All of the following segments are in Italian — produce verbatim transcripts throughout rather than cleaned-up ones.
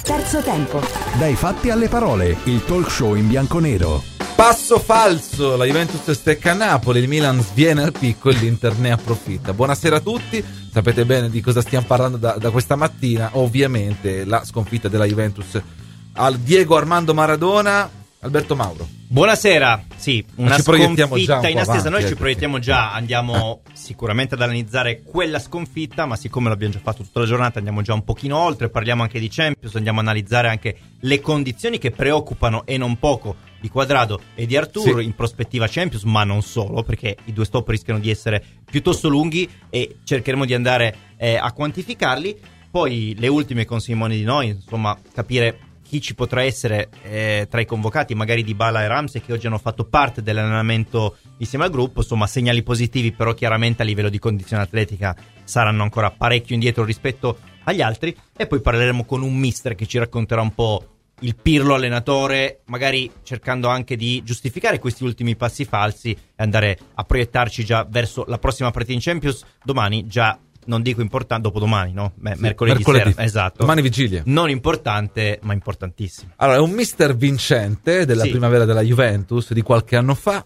Terzo tempo. Dai fatti alle parole, il talk show in bianconero. Passo falso, la Juventus stecca a Napoli, il Milan sviene al picco e l'Inter ne approfitta. Buonasera a tutti, sapete bene di cosa stiamo parlando da, da questa mattina, ovviamente la sconfitta della Juventus al Diego Armando Maradona. Alberto Mauro. Buonasera, sì, una ci proiettiamo sconfitta già un in po' attesa, avanti, noi ci perché... proiettiamo già, andiamo eh. sicuramente ad analizzare quella sconfitta, ma siccome l'abbiamo già fatto tutta la giornata andiamo già un pochino oltre, parliamo anche di Champions, andiamo a analizzare anche le condizioni che preoccupano e non poco di Quadrado e di Artur, sì, in prospettiva Champions, ma non solo, perché i due stop rischiano di essere piuttosto lunghi e cercheremo di andare eh, a quantificarli. Poi le ultime con Simone Di Noi, insomma, capire chi ci potrà essere eh, tra i convocati, magari Dybala e Ramsey, che oggi hanno fatto parte dell'allenamento insieme al gruppo. Insomma, segnali positivi, però chiaramente a livello di condizione atletica saranno ancora parecchio indietro rispetto agli altri. E poi parleremo con un mister che ci racconterà un po' il Pirlo allenatore, magari cercando anche di giustificare questi ultimi passi falsi e andare a proiettarci già verso la prossima partita in Champions domani, già non dico importante, dopodomani, no? Beh, sì, mercoledì, mercoledì sera, esatto. Domani vigilia. Non importante, ma importantissimo. Allora, è un mister vincente della sì. primavera della Juventus di qualche anno fa.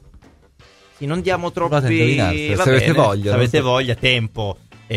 Sì, non diamo troppi... Se avete voglia. Se avete so. voglia, tempo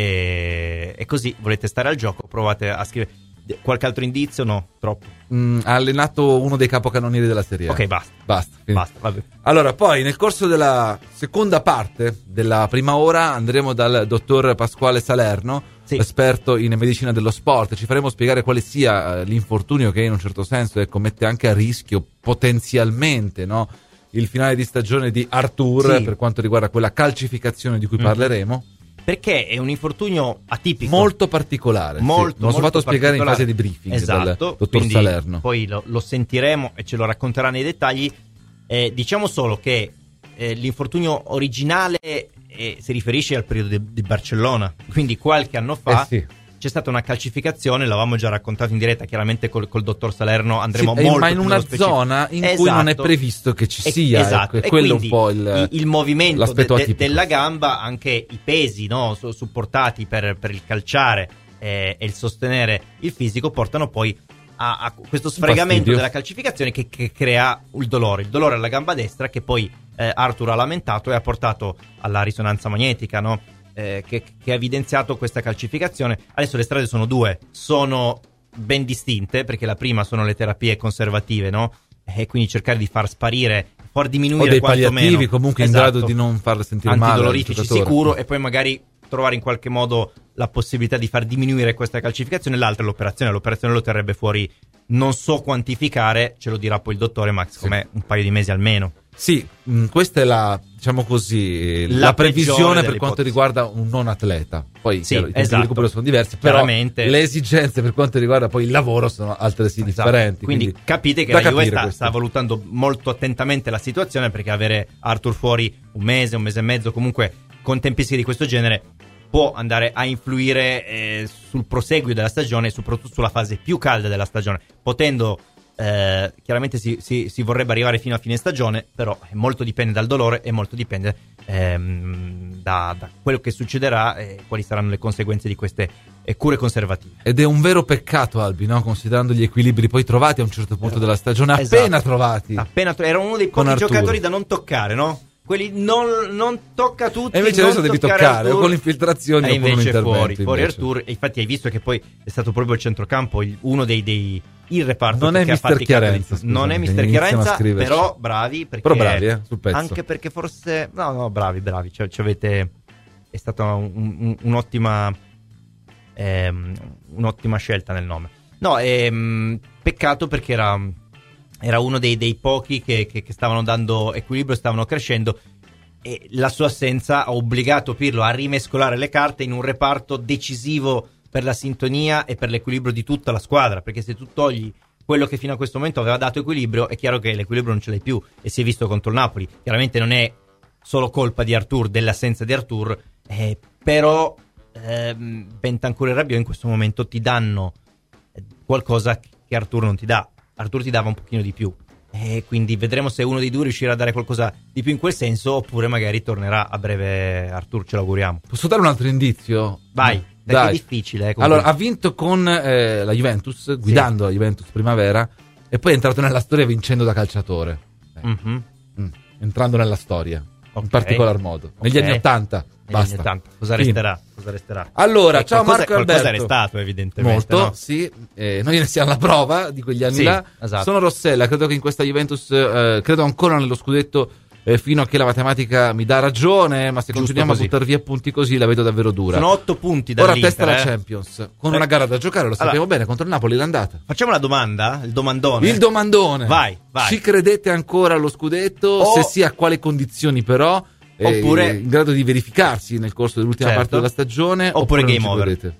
e... e così volete stare al gioco, provate a scrivere. Qualche altro indizio? No, troppo. Mm, ha allenato uno dei capocannonieri della Serie A. Ok, basta. Basta. Basta, vabbè. Allora, poi nel corso della seconda parte della prima ora andremo dal dottor Pasquale Salerno, sì, esperto in medicina dello sport. Ci faremo spiegare quale sia uh, l'infortunio che in un certo senso ecco, mette anche a rischio potenzialmente, no, il finale di stagione di Artur, sì, per quanto riguarda quella calcificazione di cui mm-hmm. parleremo. Perché è un infortunio atipico, molto particolare, molto, sì. Non so fatto spiegare in fase di briefing, esatto, dal dottor Salerno. Poi lo, lo sentiremo e ce lo racconterà nei dettagli. Eh, diciamo solo che eh, l'infortunio originale eh, si riferisce al periodo di, di Barcellona, quindi qualche anno fa. Eh sì. C'è stata una calcificazione, l'avevamo già raccontato in diretta, chiaramente col, col dottor Salerno andremo sì, molto ma in una zona in esatto. cui non è previsto che ci sia, esatto. ecco, e quello un po' il, il movimento de, de, della sì. gamba, anche i pesi, no, supportati per, per il calciare eh, e il sostenere il fisico portano poi a, a questo sfregamento della calcificazione che, che crea il dolore, il dolore alla gamba destra che poi eh, Artur ha lamentato e ha portato alla risonanza magnetica, no? Eh, che, che ha evidenziato questa calcificazione. Adesso le strade sono due, sono ben distinte, perché la prima sono le terapie conservative, no? E quindi cercare di far sparire, far diminuire o dei quantomeno, palliativi comunque esatto, in grado di non far sentire male, antidolorifici sicuro, e poi magari trovare in qualche modo la possibilità di far diminuire questa calcificazione. L'altra è l'operazione, l'operazione lo terrebbe fuori, non so quantificare, ce lo dirà poi il dottore, ma secondo me un paio di mesi almeno. Sì, mh, questa è la, diciamo così, la, la previsione per quanto riguarda un non atleta. Poi sì, chiaro, i tempi esatto, di recupero sono diversi, però le esigenze per quanto riguarda poi il lavoro sono altresì esatto. differenti. Quindi, quindi capite che la Juve sta, sta valutando molto attentamente la situazione, perché avere Artur fuori un mese, un mese e mezzo, comunque con tempistiche di questo genere, può andare a influire eh, sul proseguio della stagione e soprattutto sulla fase più calda della stagione, potendo... Eh, chiaramente si, si, si vorrebbe arrivare fino a fine stagione, però molto dipende dal dolore e molto dipende ehm, da, da quello che succederà e quali saranno le conseguenze di queste eh, cure conservative. Ed è un vero peccato, Albi, no? Considerando gli equilibri poi trovati a un certo punto della stagione, esatto. appena trovati appena tro- era uno dei pochi giocatori da non toccare, no? Quelli non, non tocca tutti. E invece adesso devi toccare o con le infiltrazioni e o con un intervento fuori, fuori invece. Artur. E infatti hai visto che poi è stato proprio il centrocampo il, uno dei, dei il reparto non che è ha mister Chiarenza, scusami, non è mister Chiarenza, però bravi, perché però bravi eh, sul pezzo. Anche perché forse no no bravi bravi cioè, cioè avete è stata un, un, un'ottima ehm, un'ottima scelta nel nome. No, ehm, peccato perché era era uno dei, dei pochi che, che, che stavano dando equilibrio, stavano crescendo, e la sua assenza ha obbligato Pirlo a rimescolare le carte in un reparto decisivo per la sintonia e per l'equilibrio di tutta la squadra, perché se tu togli quello che fino a questo momento aveva dato equilibrio, è chiaro che l'equilibrio non ce l'hai più, e si è visto contro il Napoli. Chiaramente non è solo colpa di Artur, dell'assenza di Artur, eh, però ehm, Bentancur e Rabiot in questo momento ti danno qualcosa che Artur non ti dà. Artur ti dava un pochino di più, e quindi vedremo se uno dei due riuscirà a dare qualcosa di più in quel senso, oppure magari tornerà a breve Artur, ce l'auguriamo. Posso dare un altro indizio? Vai. Perché Dai. è difficile. Eh, allora, ha vinto con eh, la Juventus, guidando sì. la Juventus Primavera, e poi è entrato nella storia vincendo da calciatore. Eh. Mm-hmm. Mm. Entrando nella storia, okay. in particolar modo. Negli okay. anni ottanta. Negli basta. anni ottanta. Cosa resterà? Cosa resterà? Allora, ecco, ciao qualcosa, Marco Alberto. Qualcosa è restato, evidentemente. Molto, no? sì. Eh, noi ne siamo alla prova di quegli anni sì, là. Esatto. Sono Rossella, credo che in questa Juventus, eh, credo ancora nello scudetto, eh, fino a che la matematica mi dà ragione, ma se Giusto continuiamo così. a buttar via punti così la vedo davvero dura. Sono otto punti dall'Inter. Ora testa la eh? Champions, con eh. una gara da giocare, lo sappiamo allora, bene, contro il Napoli l'andata. Facciamo la domanda, il domandone. Il domandone. Vai, vai. Ci credete ancora allo scudetto? O... Se sì, a quali condizioni però? Oppure in grado di verificarsi nel corso dell'ultima certo. parte della stagione, oppure, oppure game over.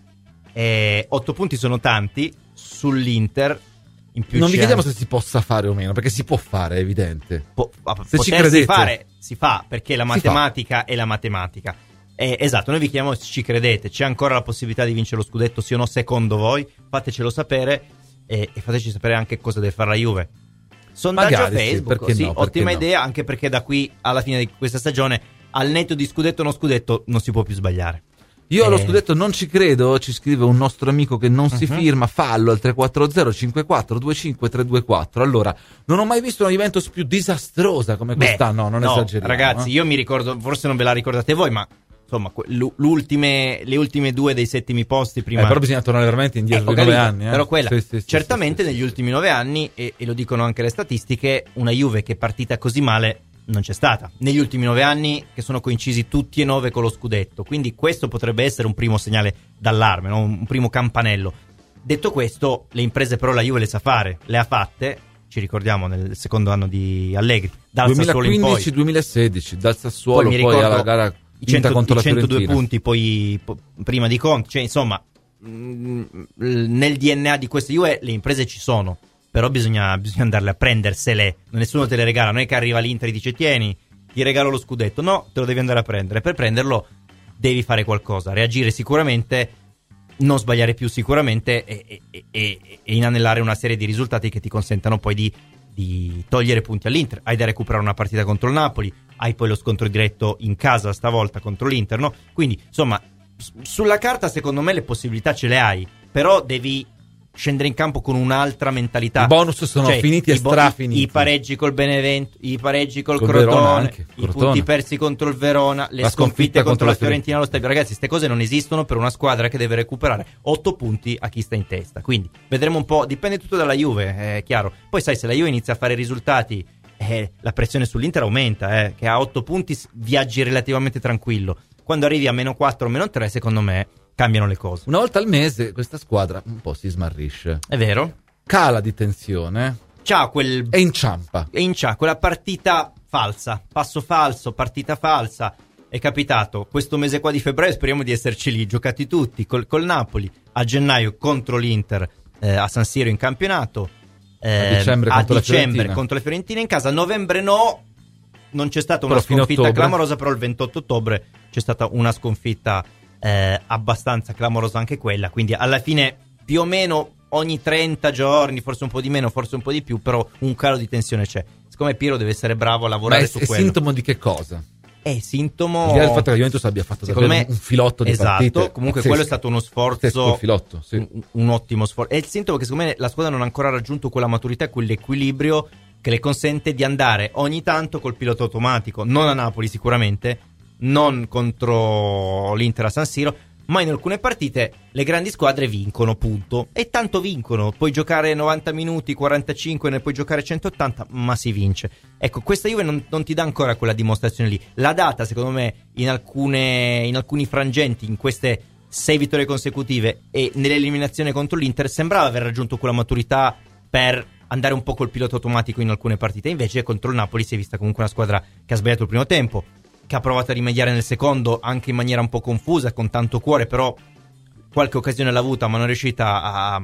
Eh, otto punti sono tanti sull'Inter. In più non vi chiediamo anche... se si possa fare o meno, perché si può fare, è evidente. Po- se ci credete, fare si fa, perché la matematica è la matematica. Eh, esatto, noi vi chiediamo se ci credete. C'è ancora la possibilità di vincere lo scudetto, sì o no, secondo voi? Fatecelo sapere eh, e fateci sapere anche cosa deve fare la Juve. Sondaggio Magari, Facebook, sì, sì, no, ottima no. idea, anche perché da qui alla fine di questa stagione, al netto di scudetto o no scudetto, non si può più sbagliare. Io eh... allo scudetto non ci credo, ci scrive un nostro amico che non uh-huh. si firma, fallo al tre quattro zero cinque quattro due cinque tre due quattro. Allora, non ho mai visto una Juventus più disastrosa come Beh, quest'anno, non no, esageriamo. Ragazzi, eh? io mi ricordo, forse non ve la ricordate voi, ma insomma, l'ultime, le ultime due dei settimi posti prima. Eh, però bisogna tornare veramente indietro eh, di nove anni. Eh? Però quella, sì, sì, sì, certamente sì, sì, negli sì. ultimi nove anni, e, e lo dicono anche le statistiche, una Juve che è partita così male non c'è stata. Negli ultimi nove anni che sono coincisi tutti e nove con lo scudetto. Quindi questo potrebbe essere un primo segnale d'allarme, no? Un primo campanello. Detto questo, le imprese però la Juve le sa fare, le ha fatte. Ci ricordiamo nel secondo anno di Allegri, dal duemilaquindici duemilasedici, dal Sassuolo poi, poi alla gara i, cento, contro i la centodue punti poi po- prima di Conte, cioè insomma mh, nel D N A di queste Juve le imprese ci sono, però bisogna, bisogna andarle a prendersele, nessuno te le regala, non è che arriva l'Inter e dice tieni, ti regalo lo scudetto, no, te lo devi andare a prendere, per prenderlo devi fare qualcosa, reagire sicuramente, non sbagliare più sicuramente e, e, e, e inanellare una serie di risultati che ti consentano poi di, di togliere punti all'Inter. Hai da recuperare una partita contro il Napoli, hai poi lo scontro diretto in casa stavolta contro l'Inter, no? Quindi insomma sulla carta secondo me le possibilità ce le hai, però devi scendere in campo con un'altra mentalità. I bonus sono cioè, finiti e bo- strafiniti. I pareggi col Benevento, i pareggi col, col Crotone, anche, i Crotone. punti persi contro il Verona, le la sconfitte sconfitta contro contro la la Fiorentina allo stadio. Ragazzi, queste cose non esistono per una squadra che deve recuperare otto punti a chi sta in testa. Quindi vedremo un po', dipende tutto dalla Juve, è chiaro. Poi sai, se la Juve inizia a fare risultati, eh, la pressione sull'Inter aumenta, eh, che a otto punti viaggi relativamente tranquillo. Quando arrivi a meno quattro o meno tre, secondo me cambiano le cose. Una volta al mese questa squadra un po' si smarrisce. È vero? Cala di tensione. C'ha quel... E inciampa. E inciampa, quella partita falsa. Passo falso, partita falsa. È capitato questo mese qua di febbraio, speriamo di esserci lì, giocati tutti col, col Napoli. A gennaio contro l'Inter eh, a San Siro in campionato. Eh, a dicembre, a contro, dicembre la contro la Fiorentina in casa. A novembre no. Non c'è stata una però sconfitta clamorosa, però il ventotto ottobre c'è stata una sconfitta Eh, abbastanza clamorosa anche quella, quindi alla fine più o meno ogni trenta giorni, forse un po' di meno, forse un po' di più, però un calo di tensione c'è. Siccome Piero deve essere bravo a lavorare Ma è, su è quello. È sintomo di che cosa? È sintomo... Al di là del fatto che la Juventus abbia fatto davvero me, un filotto di esatto, partite. comunque pazzesco. quello è stato uno sforzo, filotto, sì. un, un ottimo sforzo. È il sintomo che secondo me la squadra non ha ancora raggiunto quella maturità, quell'equilibrio che le consente di andare ogni tanto col pilota automatico, non a Napoli sicuramente, non contro l'Inter a San Siro, ma in alcune partite le grandi squadre vincono, punto. E tanto vincono, puoi giocare novanta minuti, quarantacinque, ne puoi giocare centottanta, ma si vince. Ecco, questa Juve non, non ti dà ancora quella dimostrazione lì. La data, secondo me, in alcune in alcuni frangenti, in queste sei vittorie consecutive e nell'eliminazione contro l'Inter, sembrava aver raggiunto quella maturità per andare un po' col pilota automatico in alcune partite. Invece contro il Napoli si è vista comunque una squadra che ha sbagliato il primo tempo, che ha provato a rimediare nel secondo anche in maniera un po' confusa, con tanto cuore, però qualche occasione l'ha avuta ma non è riuscita a,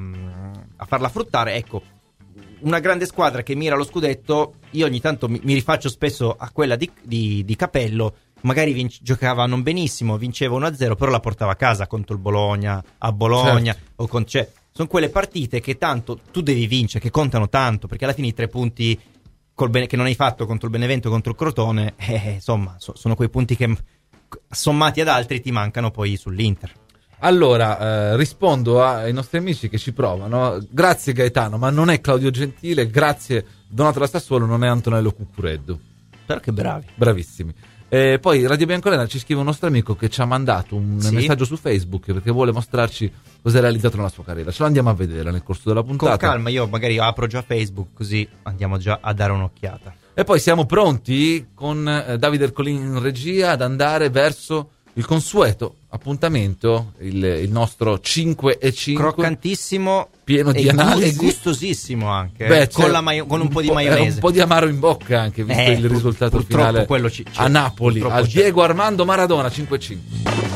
a farla fruttare. Ecco, una grande squadra che mira allo scudetto. Io ogni tanto mi, mi rifaccio spesso a quella di, di, di Capello, magari vince, giocava non benissimo, vinceva uno a zero, però la portava a casa contro il Bologna, a Bologna, certo. o con, cioè, sono quelle partite che tanto tu devi vincere, che contano tanto, perché alla fine i tre punti col bene, che non hai fatto contro il Benevento e contro il Crotone, eh, insomma, so, sono quei punti che sommati ad altri ti mancano poi sull'Inter. Allora, eh, rispondo ai nostri amici che ci provano. Grazie Gaetano, ma non è Claudio Gentile. Grazie Donato da Sassuolo, non è Antonello Cuccureddu. Però che bravi. Bravissimi. E poi Radio Bianconera ci scrive un nostro amico che ci ha mandato un sì. messaggio su Facebook perché vuole mostrarci cosa ha realizzato nella sua carriera. Ce lo andiamo a vedere nel corso della puntata. Con calma, io magari apro già Facebook così andiamo già a dare un'occhiata. E poi siamo pronti con eh, Davide Ercolini in regia ad andare verso il consueto appuntamento, il, il nostro cinque e cinque. Croccantissimo, pieno di e analisi. E gustosissimo anche. Beh, con, la maio- con un, un po' di maionese. Un po' di amaro in bocca anche, visto eh, il risultato pur, finale quello ci, a Napoli, al c'è. Diego Armando Maradona cinque a cinque.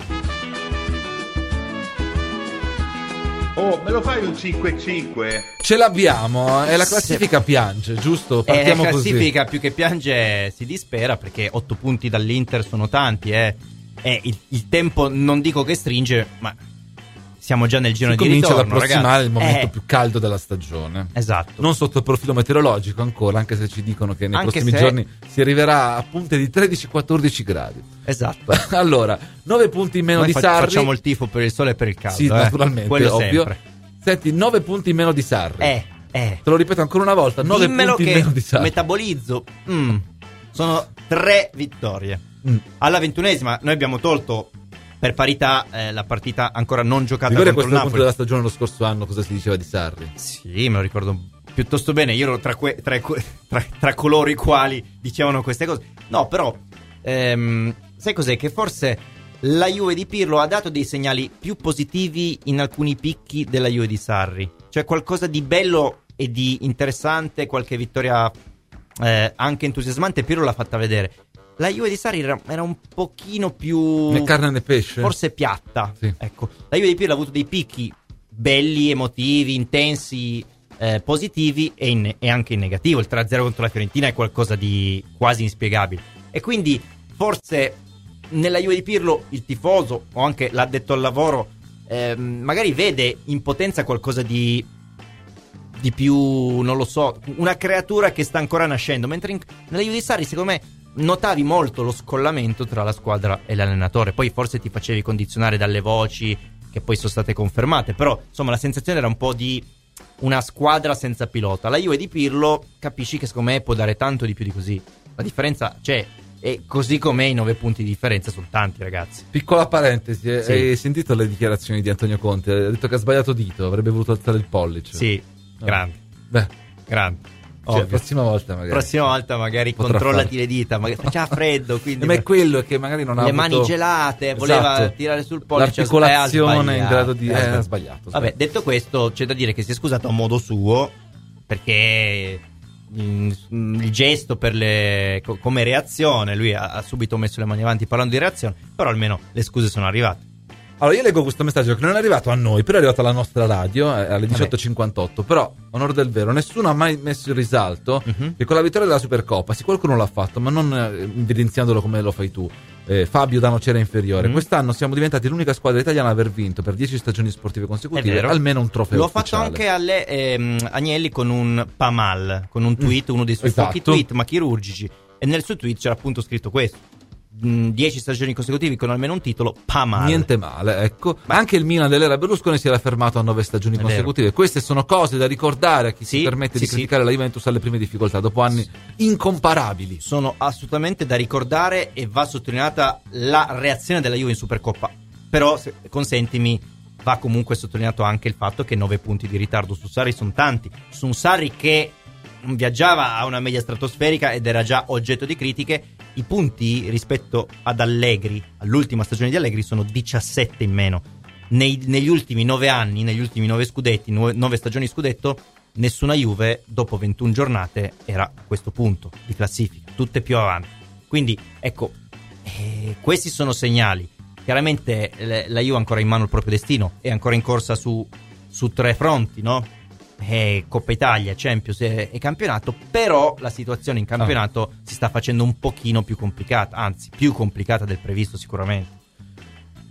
Oh, me lo fai un cinque a cinque? Ce l'abbiamo, e la classifica Se... piange, giusto? Partiamo eh, la classifica così. Più che piange si dispera perché otto punti dall'Inter sono tanti, eh. E il, il tempo non dico che stringe, ma siamo già nel giro si di ritorno, comincia ad approssimare ragazzi. il momento eh. più caldo della stagione. Esatto. Non sotto il profilo meteorologico ancora, anche se ci dicono che nei anche prossimi se... giorni si arriverà a punte di tredici quattordici gradi. Esatto. Allora, nove punti in meno Noi di fa- Sarri. facciamo il tifo per il sole e per il caldo. Sì, eh. naturalmente, Quello ovvio. sempre. Senti, nove punti in meno di Sarri. Eh, eh. Te lo ripeto ancora una volta, nove Dimmelo punti che in meno di Sarri. metabolizzo. Mm. Sono tre vittorie. Mm. Alla ventunesima noi abbiamo tolto per parità eh, la partita ancora non giocata contro il Napoli. Napoli. Punto della stagione lo scorso anno cosa si diceva di Sarri? Sì, me lo ricordo piuttosto bene. Io ero tra, que- tra, que- tra, tra coloro i quali dicevano queste cose. No, però ehm, sai cos'è? Che forse la Juve di Pirlo ha dato dei segnali più positivi in alcuni picchi della Juve di Sarri. Cioè qualcosa di bello e di interessante, qualche vittoria eh, anche entusiasmante Pirlo l'ha fatta vedere. La Juve di Sarri era, era un pochino più... né carne né pesce? Forse piatta. Sì. Ecco. La Juve di Pirlo ha avuto dei picchi belli, emotivi, intensi, eh, positivi e, in, e anche in negativo. Il tre a zero contro la Fiorentina è qualcosa di quasi inspiegabile. E quindi forse nella Juve di Pirlo il tifoso o anche l'addetto al lavoro eh, magari vede in potenza qualcosa di... di più, non lo so, una creatura che sta ancora nascendo. Mentre in, nella Juve di Sarri secondo me notavi molto lo scollamento tra la squadra e l'allenatore. Poi forse ti facevi condizionare dalle voci che poi sono state confermate, però insomma la sensazione era un po' di una squadra senza pilota. La Juve di Pirlo capisci che secondo me può dare tanto di più di così. La differenza c'è, e così come i nove punti di differenza sono tanti, ragazzi. Piccola parentesi, sì. Hai sentito le dichiarazioni di Antonio Conte? Ha detto che ha sbagliato dito, avrebbe voluto alzare il pollice. Sì, no. grande. Beh, grande. Cioè, prossima volta magari prossima volta magari potrà controllati fare. le dita, magari faceva freddo, quindi ma è quello che magari non ha le avuto... mani gelate, voleva esatto. tirare sul pollice, l'articolazione eh, in grado di eh, eh, ha ha sbagliato. sbagliato, Vabbè, detto questo, c'è da dire che si è scusato a modo suo perché mh, il gesto per le co- come reazione, lui ha, ha subito messo le mani avanti parlando di reazione, però almeno le scuse sono arrivate. Allora io leggo questo messaggio che non è arrivato a noi, però è arrivato alla nostra radio eh, alle diciotto e cinquantotto. Però, onore del vero, nessuno ha mai messo in risalto uh-huh. che con la vittoria della Supercoppa, sì, qualcuno l'ha fatto, ma non eh, evidenziandolo come lo fai tu, eh, Fabio da Nocera Inferiore, uh-huh. quest'anno siamo diventati l'unica squadra italiana ad aver vinto per dieci stagioni sportive consecutive almeno un trofeo L'ho ufficiale. fatto anche alle, ehm, Agnelli con un Pamal, con un tweet, mm. uno dei suoi esatto. pochi tweet ma chirurgici, e nel suo tweet c'era appunto scritto questo: dieci stagioni consecutive con almeno un titolo, pa male. Niente male, ecco. Ma anche il Milan dell'era Berlusconi si era fermato a nove stagioni È consecutive. vero. Queste sono cose da ricordare a chi sì, si permette sì, di criticare sì. la Juventus alle prime difficoltà, dopo anni incomparabili. Sono assolutamente da ricordare e va sottolineata la reazione della Juve in Supercoppa. Però, se, consentimi, va comunque sottolineato anche il fatto che nove punti di ritardo su Sarri sono tanti. Su un Sarri che viaggiava a una media stratosferica ed era già oggetto di critiche. I punti rispetto ad Allegri, all'ultima stagione di Allegri, sono diciassette in meno. Nei, negli ultimi nove anni, negli ultimi nove scudetti, nove stagioni scudetto, nessuna Juve dopo ventuno giornate era a questo punto di classifica, tutte più avanti. Quindi ecco, eh, questi sono segnali. Chiaramente le, la Juve ha ancora in mano il proprio destino, è ancora in corsa su, su tre fronti, no? Eh, Coppa Italia, Champions e, e campionato. Però la situazione in campionato ah. si sta facendo un pochino più complicata, anzi più complicata del previsto sicuramente.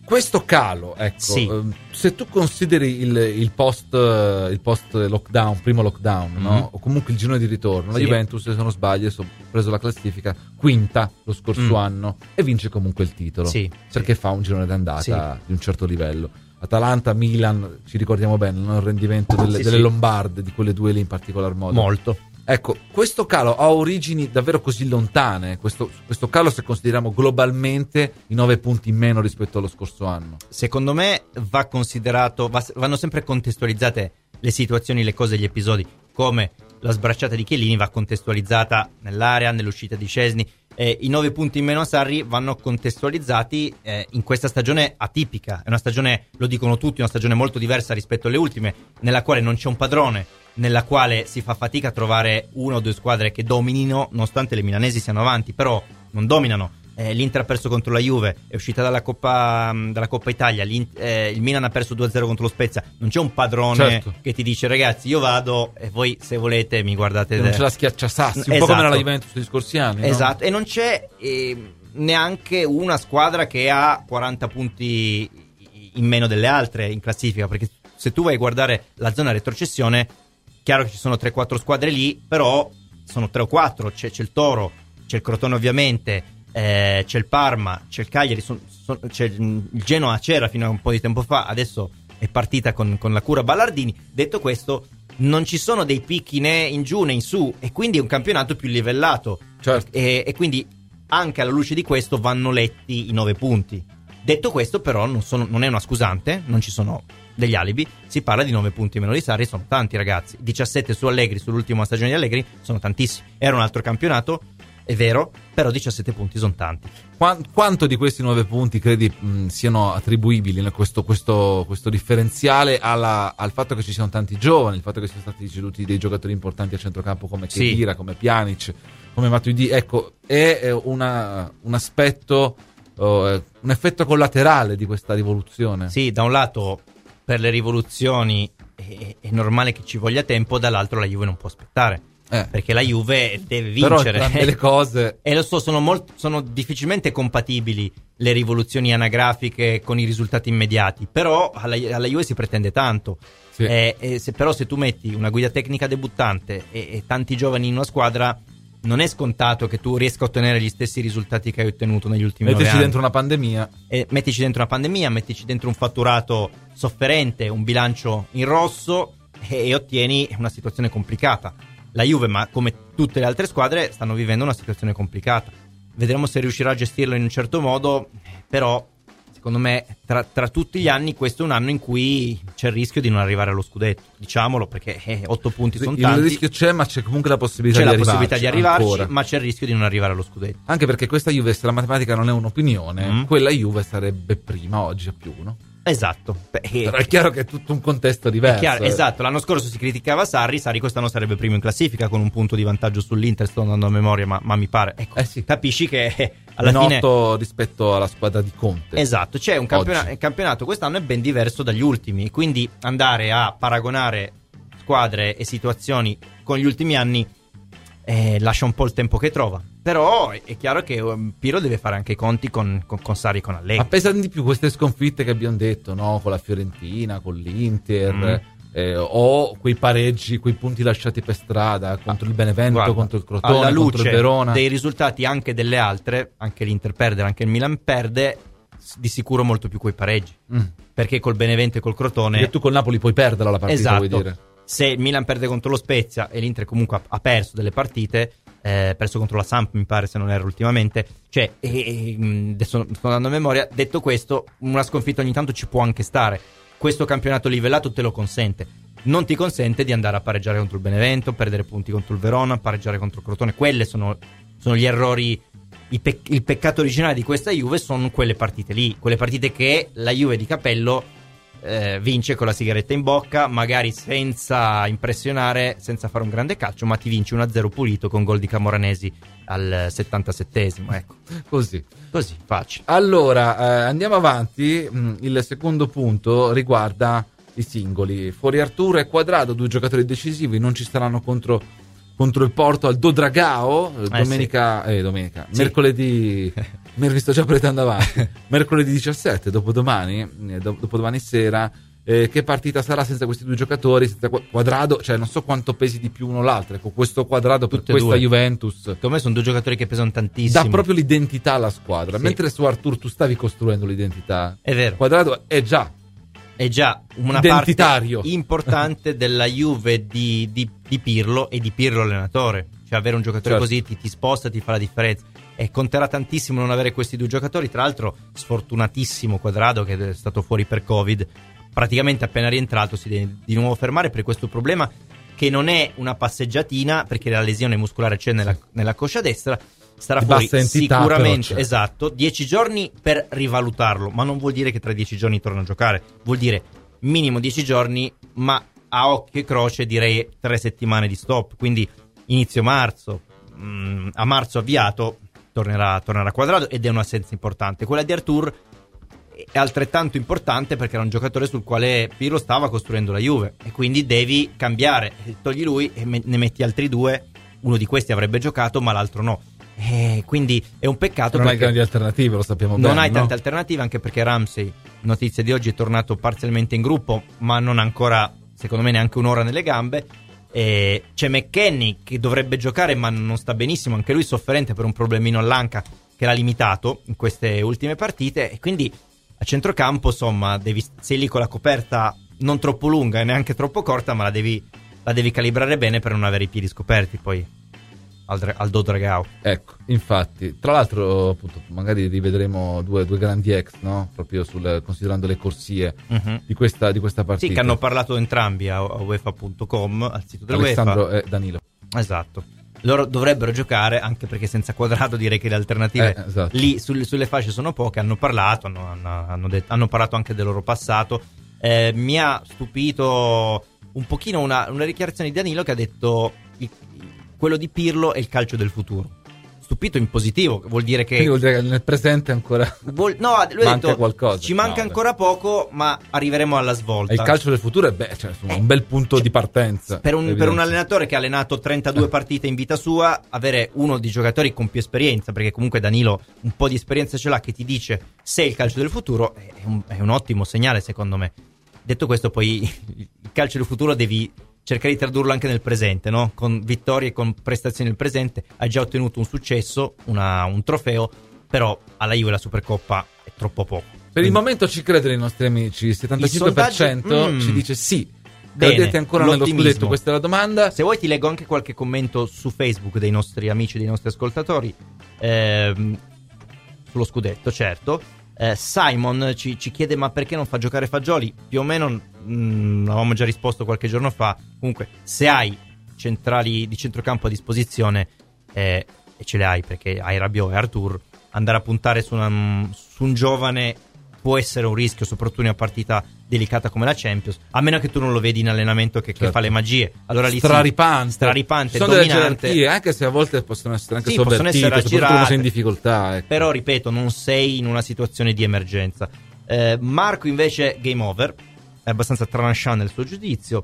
questo calo, ecco, Sì. eh, se tu consideri il, il post il post lockdown, primo lockdown, Mm-hmm. no? O comunque il girone di ritorno, la Sì. Juventus, se non sbaglio, ha preso la classifica quinta lo scorso Mm. anno e vince comunque il titolo, Sì, perché fa un girone d'andata Sì. di un certo livello. Atalanta, Milan, ci ricordiamo bene, no? Il rendimento delle, Sì, delle sì. lombarde, di quelle due lì in particolar modo. Molto. Ecco, questo calo ha origini davvero così lontane? Questo, questo calo, se consideriamo globalmente i nove punti in meno rispetto allo scorso anno? Secondo me va considerato, va- vanno sempre contestualizzate le situazioni, le cose, gli episodi, come la sbracciata di Chiellini va contestualizzata nell'area, nell'uscita di Szczesny. Eh, I nove punti in meno a Sarri vanno contestualizzati eh, in questa stagione atipica. È una stagione, lo dicono tutti, una stagione molto diversa rispetto alle ultime, nella quale non c'è un padrone, nella quale si fa fatica a trovare una o due squadre che dominino, nonostante le milanesi siano avanti, però non dominano. Eh, L'Inter ha perso contro la Juve, è uscita dalla Coppa, dalla Coppa Italia, eh, il Milan ha perso due a zero contro lo Spezia. Non c'è un padrone Certo. che ti dice ragazzi io vado e voi se volete mi guardate. Non de- c'è la schiacciasassi, un Esatto. po' come nella Juventus degli scorsi anni, no? Esatto, e non c'è eh, neanche una squadra che ha quaranta punti in meno delle altre in classifica, perché se tu vai a guardare la zona retrocessione, chiaro che ci sono tre quattro squadre lì, però sono tre o quattro, c'è, c'è il Toro, c'è il Crotone ovviamente, eh, c'è il Parma, c'è il Cagliari, son, son, c'è il Genoa, c'era fino a un po' di tempo fa, adesso è partita con, con la cura Ballardini. Detto questo, non ci sono dei picchi né in giù né in su, e quindi è un campionato più livellato. Certo. E, e quindi anche alla luce di questo vanno letti i nove punti. Detto questo, però, non, sono, non è una scusante, non ci sono degli alibi. Si parla di nove punti meno di Sarri, sono tanti ragazzi. diciassette su Allegri, sull'ultima stagione di Allegri, sono tantissimi. Era un altro campionato, è vero, però diciassette punti sono tanti. Qua- Quanto di questi nove punti credi mh, siano attribuibili, no? questo, questo, questo differenziale alla- al fatto che ci siano tanti giovani, il fatto che siano stati ceduti dei giocatori importanti a centrocampo come Sì. Khedira, come Pjanic, come Matuidi? Ecco, è eh, una- un aspetto, oh, eh, un effetto collaterale di questa rivoluzione. Sì, da un lato per le rivoluzioni è, è normale che ci voglia tempo, dall'altro la Juve non può aspettare. Eh. Perché la Juve deve Però vincere. entrambe le cose... E lo so, sono, molt- sono difficilmente compatibili le rivoluzioni anagrafiche con i risultati immediati. Però alla, alla Juve si pretende tanto. Sì. Eh, e se, però se tu metti una guida tecnica debuttante e, e tanti giovani in una squadra, non è scontato che tu riesca a ottenere gli stessi risultati che hai ottenuto negli ultimi nove Mettici anni. dentro una pandemia. E mettici dentro una pandemia, mettici dentro un fatturato sofferente, un bilancio in rosso, e, e ottieni una situazione complicata. La Juve, ma come tutte le altre squadre, stanno vivendo una situazione complicata. Vedremo se riuscirà a gestirlo in un certo modo, però secondo me tra, tra tutti gli anni questo è un anno in cui c'è il rischio di non arrivare allo scudetto, diciamolo, perché eh, otto punti sono Il tanti. rischio c'è, ma c'è comunque la possibilità C'è di la arrivarci. possibilità di arrivarci, ancora. ma c'è il rischio di non arrivare allo scudetto. Anche perché questa Juve, se la matematica non è un'opinione, Mm. quella Juve sarebbe prima oggi a più, no? Esatto. Beh, eh, Però è chiaro che è tutto un contesto diverso. È chiaro, eh. esatto, l'anno scorso si criticava Sarri, Sarri quest'anno sarebbe primo in classifica con un punto di vantaggio sull'Inter, sto andando a memoria, ma, ma mi pare, ecco, Eh sì. capisci che eh, alla In fine... otto rispetto alla squadra di Conte. Esatto, c'è un campiona- Oggi. il campionato quest'anno è ben diverso dagli ultimi, quindi andare a paragonare squadre e situazioni con gli ultimi anni eh, lascia un po' il tempo che trova. Però è chiaro che um, Pirlo deve fare anche i conti con, con, con Sarri e con Allegri. Ma pesano di più queste sconfitte che abbiamo detto, no? Con la Fiorentina, con l'Inter, Mm. eh, o quei pareggi, quei punti lasciati per strada contro il Benevento, Guarda, contro il Crotone, alla contro luce il Verona. dei risultati anche delle altre, anche l'Inter perde, anche il Milan perde, s- di sicuro molto più quei pareggi, Mm. perché col Benevento e col Crotone Perché tu col Napoli puoi perderla la partita, esatto, vuoi dire? se il Milan perde contro lo Spezia e l'Inter comunque ha, ha perso delle partite, eh, perso contro la Samp mi pare, se non erro, ultimamente, cioè e, e, mh, adesso sto andando a memoria. Detto questo, una sconfitta ogni tanto ci può anche stare. Questo campionato livellato te lo consente, non ti consente di andare a pareggiare contro il Benevento, perdere punti contro il Verona, pareggiare contro il Crotone. Quelle sono, sono gli errori, i pec- il peccato originale di questa Juve sono quelle partite lì, quelle partite che la Juve di Capello eh, vince con la sigaretta in bocca, magari senza impressionare, senza fare un grande calcio, ma ti vinci uno a zero pulito con gol di Camoranesi al settantasettesimo, ecco, Così. così, facile. Allora, eh, andiamo avanti. Mm, Il secondo punto riguarda i singoli. Fuori Arturo e Quadrado, due giocatori decisivi, non ci saranno contro contro il Porto al Do Dragao eh domenica, sì. eh, domenica sì. mercoledì mi sto già pretendo avanti mercoledì diciassette, dopodomani, eh, dopodomani sera. Eh, che partita sarà senza questi due giocatori, senza Quadrado, cioè non so quanto pesi di più uno l'altro, ecco, questo Quadrado per Tutte questa due. Juventus, secondo me sono due giocatori che pesano tantissimo, dà proprio l'identità alla squadra, sì. mentre su Arthur tu stavi costruendo l'identità, è vero, Quadrado è già è già una identitario. parte importante della Juve di, di, di Pirlo e di Pirlo allenatore, cioè avere un giocatore certo. così ti, ti sposta, ti fa la differenza, e conterà tantissimo non avere questi due giocatori. Tra l'altro sfortunatissimo Quadrado, che è stato fuori per Covid, praticamente appena rientrato si deve di nuovo fermare per questo problema, che non è una passeggiatina, perché la lesione muscolare c'è nella, nella coscia destra. Starà di fuori bassa entità, sicuramente, però, esatto, dieci giorni per rivalutarlo, ma non vuol dire che tra dieci giorni torna a giocare, vuol dire minimo dieci giorni, ma a occhio e croce direi tre settimane di stop, quindi inizio marzo, mh, a marzo avviato tornerà, tornerà Quadrado, ed è un'assenza importante. Quella di Arthur è altrettanto importante perché era un giocatore sul quale Pirlo stava costruendo la Juve, e quindi devi cambiare, togli lui e me- ne metti altri due, uno di questi avrebbe giocato ma l'altro no, e quindi è un peccato. Non perché hai grandi alternative, lo sappiamo non bene. Non hai no? tante alternative, anche perché Ramsey, notizia di oggi, è tornato parzialmente in gruppo, ma non ancora, secondo me, neanche un'ora nelle gambe. E c'è McKennie che dovrebbe giocare ma non sta benissimo, anche lui sofferente per un problemino all'anca che l'ha limitato in queste ultime partite, e quindi a centrocampo, insomma, devi, sei lì con la coperta non troppo lunga e neanche troppo corta, ma la devi, la devi calibrare bene per non avere i piedi scoperti poi al, al Do Dragao. Ecco, infatti, tra l'altro, appunto, magari rivedremo due, due grandi ex, no? Proprio sul, considerando le corsie uh-huh. di, questa, di questa partita. Sì, che hanno parlato entrambi a, a UEFA punto com, al sito Alessandro dell'UEFA. e Danilo. Esatto. Loro dovrebbero giocare, anche perché senza Quadrado direi che le alternative eh, esatto. lì sul, sulle fasce sono poche. Hanno parlato, hanno, hanno, hanno, detto, hanno parlato anche del loro passato. Eh, mi ha stupito un pochino una, una dichiarazione di Danilo che ha detto il, quello di Pirlo è il calcio del futuro. Stupito in positivo, vuol dire che... Quindi vuol dire che nel presente ancora vuol, no, lui manca ha detto, qualcosa. ci manca no, ancora poco, ma arriveremo alla svolta. E il calcio del futuro è beh, cioè, insomma, un bel punto cioè, di partenza. Per un, per un allenatore che ha allenato trentadue partite in vita sua, avere uno di giocatori con più esperienza, perché comunque Danilo un po' di esperienza ce l'ha, che ti dice se è il calcio del futuro, è un, è un ottimo segnale secondo me. Detto questo, poi il calcio del futuro devi cercare di tradurlo anche nel presente, no? Con vittorie e con prestazioni nel presente. Hai già ottenuto un successo, una, un trofeo, però alla Juve la Supercoppa è troppo poco. Per Quindi, il momento ci credono i nostri amici, il settantacinque per cento sondaggi, mm, ci dice sì. bene, Credete ancora nello l'ottimismo. scudetto? Questa è la domanda. Se vuoi ti leggo anche qualche commento su Facebook dei nostri amici, dei nostri ascoltatori, ehm, sullo scudetto, certo. Eh, Simon ci, ci chiede ma perché non fa giocare Fagioli? Più o meno mh, avevamo già risposto qualche giorno fa. Comunque, se hai centrali di centrocampo a disposizione, eh, e ce le hai perché hai Rabiot e Arthur, andare a puntare su, una, su un giovane può essere un rischio, soprattutto in una partita delicata come la Champions, a meno che tu non lo vedi in allenamento che, certo. che fa le magie. Allora lì straripante, sì, straripante, sono delle dominante, gerarchie, anche se a volte possono essere anche sì, sovvertite, possono essere soprattutto quando sei in difficoltà, ecco. Però ripeto, non sei in una situazione di emergenza. eh, Marco invece game over, è abbastanza tranchant nel suo giudizio.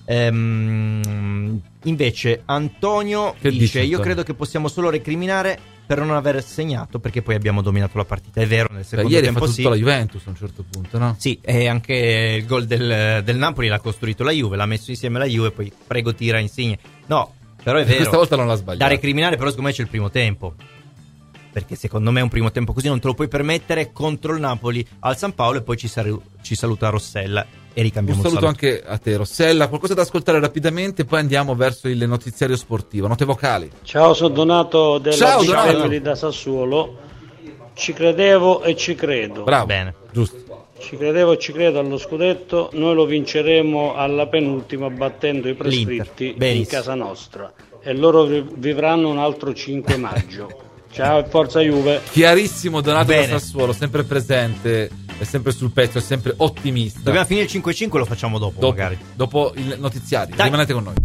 ehm, Invece Antonio che dice: dice, io Antonio? credo che possiamo solo recriminare per non aver segnato, perché poi abbiamo dominato la partita. È vero, nel secondo Beh, ieri tempo ha fatto sì, tutta la Juventus a un certo punto, no? sì, e anche il gol del, del Napoli l'ha costruito la Juve, l'ha messo insieme la Juve, poi prego tira Insigne. No, però è vero, Questa volta non l'ha sbagliato. da recriminare, però secondo me c'è il primo tempo, perché secondo me un primo tempo così non te lo puoi permettere contro il Napoli al San Paolo, e poi ci, sal- ci saluta Rossella e ricambiamo un il saluto saluto. anche a te, Rossella. Qualcosa da ascoltare rapidamente, poi andiamo verso il notiziario sportivo. Note vocali. Ciao, sono Donato della Ciao, Big Donato. Family da Sassuolo. Ci credevo e ci credo. Bravo. Bene. Giusto. Ci credevo e ci credo allo scudetto. Noi lo vinceremo alla penultima battendo i prescritti in Benissimo. casa nostra. E loro vi- vivranno un altro cinque maggio. Ciao e forza Juve. Chiarissimo, Donato da Bene. Sassuolo, sempre presente, è sempre sul pezzo, è sempre ottimista. Dobbiamo finire il cinque cinque, lo facciamo dopo, dopo, magari. dopo il notiziario. Dai. Rimanete con noi.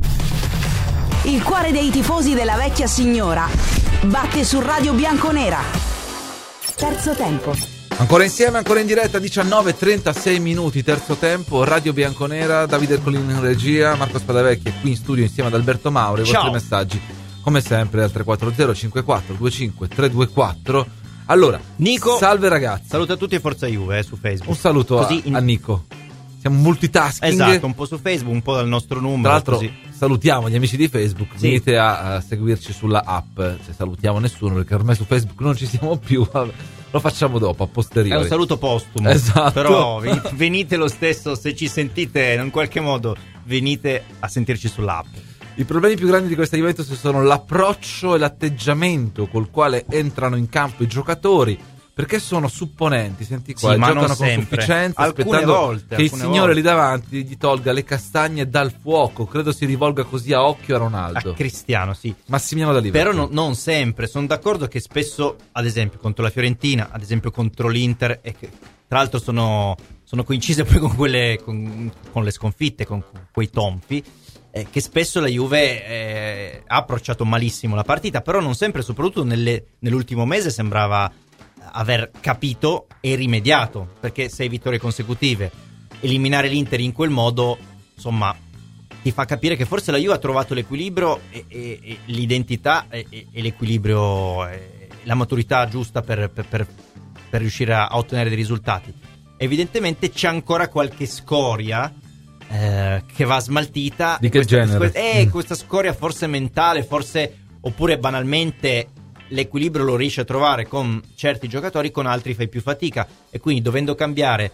Il cuore dei tifosi della vecchia signora batte su Radio Bianconera. Terzo tempo. Ancora insieme, ancora in diretta, diciannove e trentasei minuti, terzo tempo, Radio Bianconera, Davide Ercolini in regia, Marco Spadavecchi qui in studio insieme ad Alberto Mauro. I vostri messaggi, come sempre, al tre quattro zero cinque quattro due cinque tre due quattro. Allora, Nico, salve ragazzi. Saluta tutti e Forza Juve eh, su Facebook. Un saluto a, in... a Nico. Siamo multitasking. Esatto, un po' su Facebook, un po' dal nostro numero. Tra l'altro così. Salutiamo gli amici di Facebook, sì. Venite a, a seguirci sulla app, se salutiamo nessuno perché ormai su Facebook non ci siamo più, lo facciamo dopo, a posteriori. È un saluto postumo, esatto. Però venite, venite lo stesso, se ci sentite in qualche modo, venite a sentirci sull'app. I problemi più grandi di questa Juventus sono l'approccio e l'atteggiamento col quale entrano in campo i giocatori, perché sono supponenti, senti qua, sì, giocano con sempre. Sufficienza, alcune aspettando volte, che il alcune signore volte. lì davanti gli tolga le castagne dal fuoco. Credo si rivolga così a occhio a Ronaldo. A Cristiano, sì. Massimiano da Liverpool. Però no, non sempre, sono d'accordo che spesso, ad esempio contro la Fiorentina, ad esempio contro l'Inter, e che tra l'altro sono, sono coincise poi con quelle con, con le sconfitte, con, con quei tonfi, eh, che spesso la Juve eh, ha approcciato malissimo la partita, però non sempre, soprattutto nelle, nell'ultimo mese sembrava aver capito e rimediato, perché sei vittorie consecutive, eliminare l'Inter in quel modo, insomma, ti fa capire che forse la Juve ha trovato l'equilibrio e, e, e l'identità e, e, e l'equilibrio e la maturità giusta per, per, per, per riuscire a, a ottenere dei risultati. Evidentemente c'è ancora qualche scoria eh, che va smaltita. Di che questa, genere? Eh, mm. questa scoria forse mentale, forse, oppure banalmente l'equilibrio lo riesci a trovare con certi giocatori, con altri fai più fatica, e quindi dovendo cambiare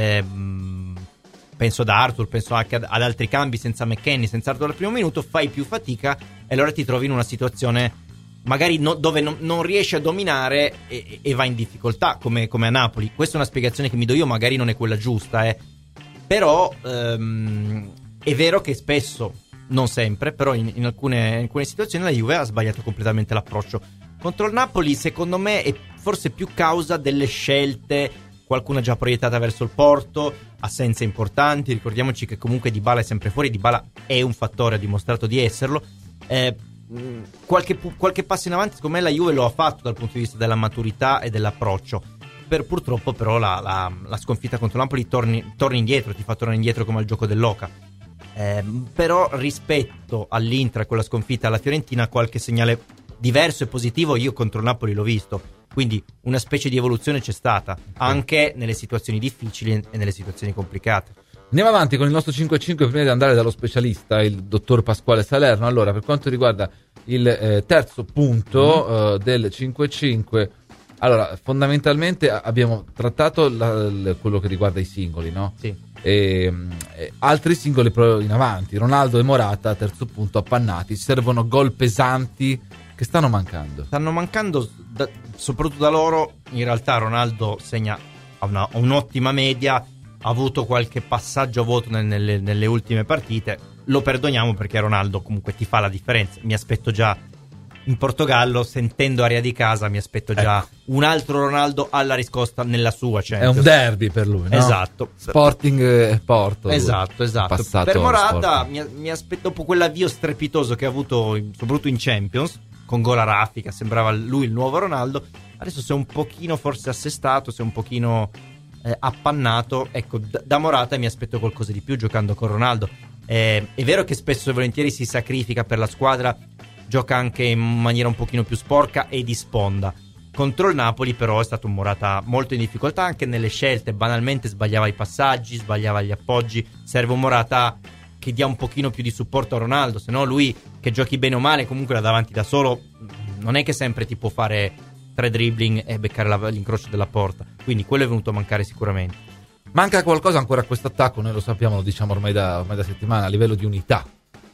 ehm, penso ad Arthur, penso anche ad, ad altri cambi senza McKennie, senza Arthur al primo minuto, fai più fatica e allora ti trovi in una situazione magari no, dove non, non riesci a dominare e, e vai in difficoltà, come, come a Napoli. Questa è una spiegazione che mi do io, magari non è quella giusta, eh. Però ehm, è vero che spesso, non sempre, però in, in, alcune, in alcune situazioni la Juve ha sbagliato completamente l'approccio. Contro il Napoli, secondo me, è forse più causa delle scelte, qualcuna già proiettata verso il porto, assenze importanti. Ricordiamoci che comunque Dybala è sempre fuori, Dybala è un fattore, ha dimostrato di esserlo. Eh, qualche, qualche passo in avanti, secondo me, la Juve lo ha fatto dal punto di vista della maturità e dell'approccio. Per, purtroppo, però, la, la, la sconfitta contro il Napoli torni, torni indietro, ti fa tornare indietro come al gioco dell'Oca. Eh, però rispetto all'Inter, a quella sconfitta alla Fiorentina, qualche segnale diverso e positivo io contro il Napoli l'ho visto, quindi una specie di evoluzione c'è stata anche nelle situazioni difficili e nelle situazioni complicate. Andiamo avanti con il nostro cinque a cinque prima di andare dallo specialista, il dottor Pasquale Salerno. Allora, per quanto riguarda il eh, terzo punto mm-hmm. eh, del cinque a cinque, allora fondamentalmente abbiamo trattato la, la, quello che riguarda i singoli, no? Sì. E, e altri singoli però in avanti, Ronaldo e Morata, terzo punto, appannati. Servono gol pesanti che stanno mancando. Stanno mancando da, soprattutto da loro. In realtà Ronaldo segna una, un'ottima media, ha avuto qualche passaggio a vuoto nel, nelle, nelle ultime partite. Lo perdoniamo perché Ronaldo comunque ti fa la differenza. Mi aspetto già in Portogallo, sentendo aria di casa, mi aspetto già ecco. un altro Ronaldo alla riscossa nella sua Champions. È un derby per lui, no? Esatto. Sporting e Porto. Esatto, esatto. Per Morata mi, mi aspetto dopo quell'avvio strepitoso che ha avuto in, soprattutto in Champions, con gol a raffica, sembrava lui il nuovo Ronaldo. Adesso si è un pochino forse assestato, si è un pochino eh, appannato. Ecco, da, da Morata mi aspetto qualcosa di più giocando con Ronaldo. Eh, è vero che spesso e volentieri si sacrifica per la squadra, gioca anche in maniera un pochino più sporca e di sponda. Contro il Napoli però è stato un Morata molto in difficoltà anche nelle scelte, banalmente sbagliava i passaggi, sbagliava gli appoggi. Serve un Morata che dia un pochino più di supporto a Ronaldo, se no lui, che giochi bene o male, comunque là davanti da solo, non è che sempre ti può fare tre dribbling e beccare la, l'incrocio della porta, quindi quello è venuto a mancare sicuramente. Manca qualcosa ancora a questo attacco, noi lo sappiamo, lo diciamo ormai da, ormai da settimane, a livello di unità.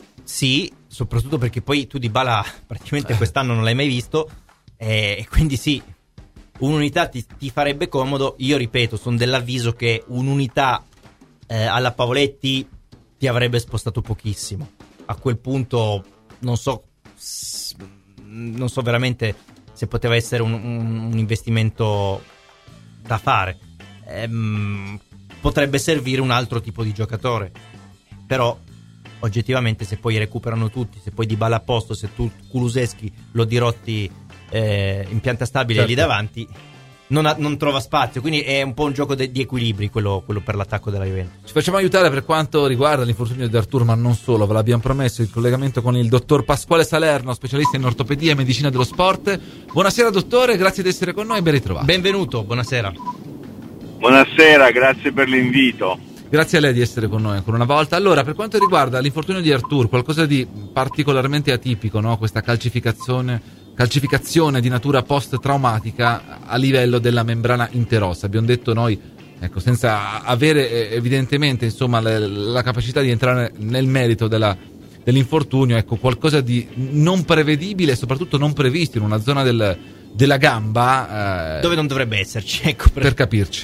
Sì, soprattutto perché poi tu Dybala praticamente quest'anno non l'hai mai visto, e quindi sì, un'unità ti, ti farebbe comodo. Io ripeto, sono dell'avviso che un'unità eh, alla Pavoletti ti avrebbe spostato pochissimo. A quel punto non so non so veramente se poteva essere un, un, un investimento da fare. Ehm, potrebbe servire un altro tipo di giocatore, però oggettivamente se poi recuperano tutti, se poi Dybala a posto, se tu Kulusevski lo dirotti eh, in pianta stabile certo. lì davanti, non, ha, non trova spazio, quindi è un po' un gioco de, di equilibri quello, quello per l'attacco della Juventus. Ci facciamo aiutare per quanto riguarda l'infortunio di Artur, ma non solo, ve l'abbiamo promesso, il collegamento con il dottor Pasquale Salerno, specialista in ortopedia e medicina dello sport. Buonasera dottore, grazie di essere con noi e ben ritrovato. Benvenuto, buonasera. Buonasera, grazie per l'invito. Grazie a lei di essere con noi ancora una volta. Allora, per quanto riguarda l'infortunio di Artur, qualcosa di particolarmente atipico, no? Questa calcificazione calcificazione di natura post-traumatica a livello della membrana interossa. Abbiamo detto noi, ecco, senza avere evidentemente insomma le, la capacità di entrare nel merito della, dell'infortunio, ecco, qualcosa di non prevedibile e soprattutto non previsto in una zona del, della gamba. Eh, Dove non dovrebbe esserci, ecco, per... per capirci.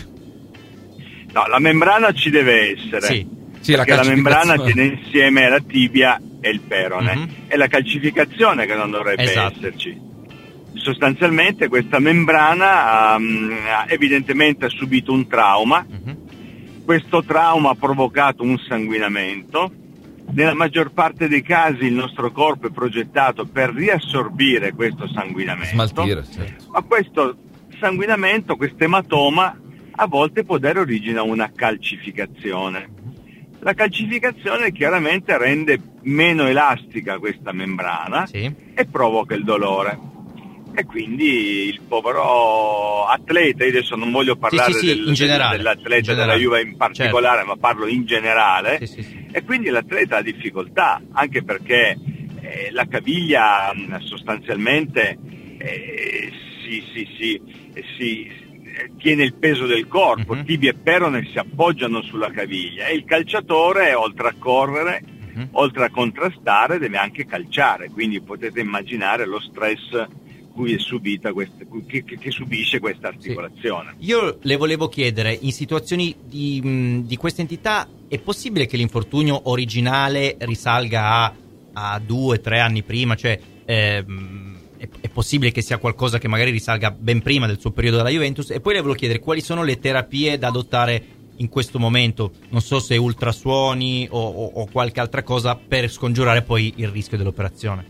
No, la membrana ci deve essere. Sì. Sì, perché la, la membrana calcificazione... tiene insieme la tibia e il perone. Mm-hmm. È la calcificazione che non dovrebbe esatto. esserci. Sostanzialmente questa membrana um, evidentemente ha subito un trauma. Mm-hmm. Questo trauma ha provocato un sanguinamento. Nella maggior parte dei casi il nostro corpo è progettato per riassorbire questo sanguinamento. Smaltire, certo. Ma questo sanguinamento, questo ematoma, a volte può dare origine a una calcificazione. La calcificazione chiaramente rende meno elastica questa membrana, sì, e provoca il dolore. E quindi il povero atleta, io adesso non voglio parlare sì, sì, sì, del, in generale, dell'atleta in generale. della Juve in particolare, certo, ma parlo in generale, sì, sì, sì. E quindi l'atleta ha difficoltà, anche perché eh, la caviglia sostanzialmente eh, si, si, si, si tiene il peso del corpo, uh-huh. Tibia e perone si appoggiano sulla caviglia e il calciatore, oltre a correre, uh-huh. oltre a contrastare, deve anche calciare, quindi potete immaginare lo stress cui è subita questa, che, che, che subisce questa articolazione. Sì. Io le volevo chiedere, in situazioni di, di questa entità è possibile che l'infortunio originale risalga a, a due, tre anni prima, cioè ehm, È, è possibile che sia qualcosa che magari risalga ben prima del suo periodo della Juventus? E poi le volevo chiedere quali sono le terapie da adottare in questo momento, non so se ultrasuoni o, o, o qualche altra cosa per scongiurare poi il rischio dell'operazione.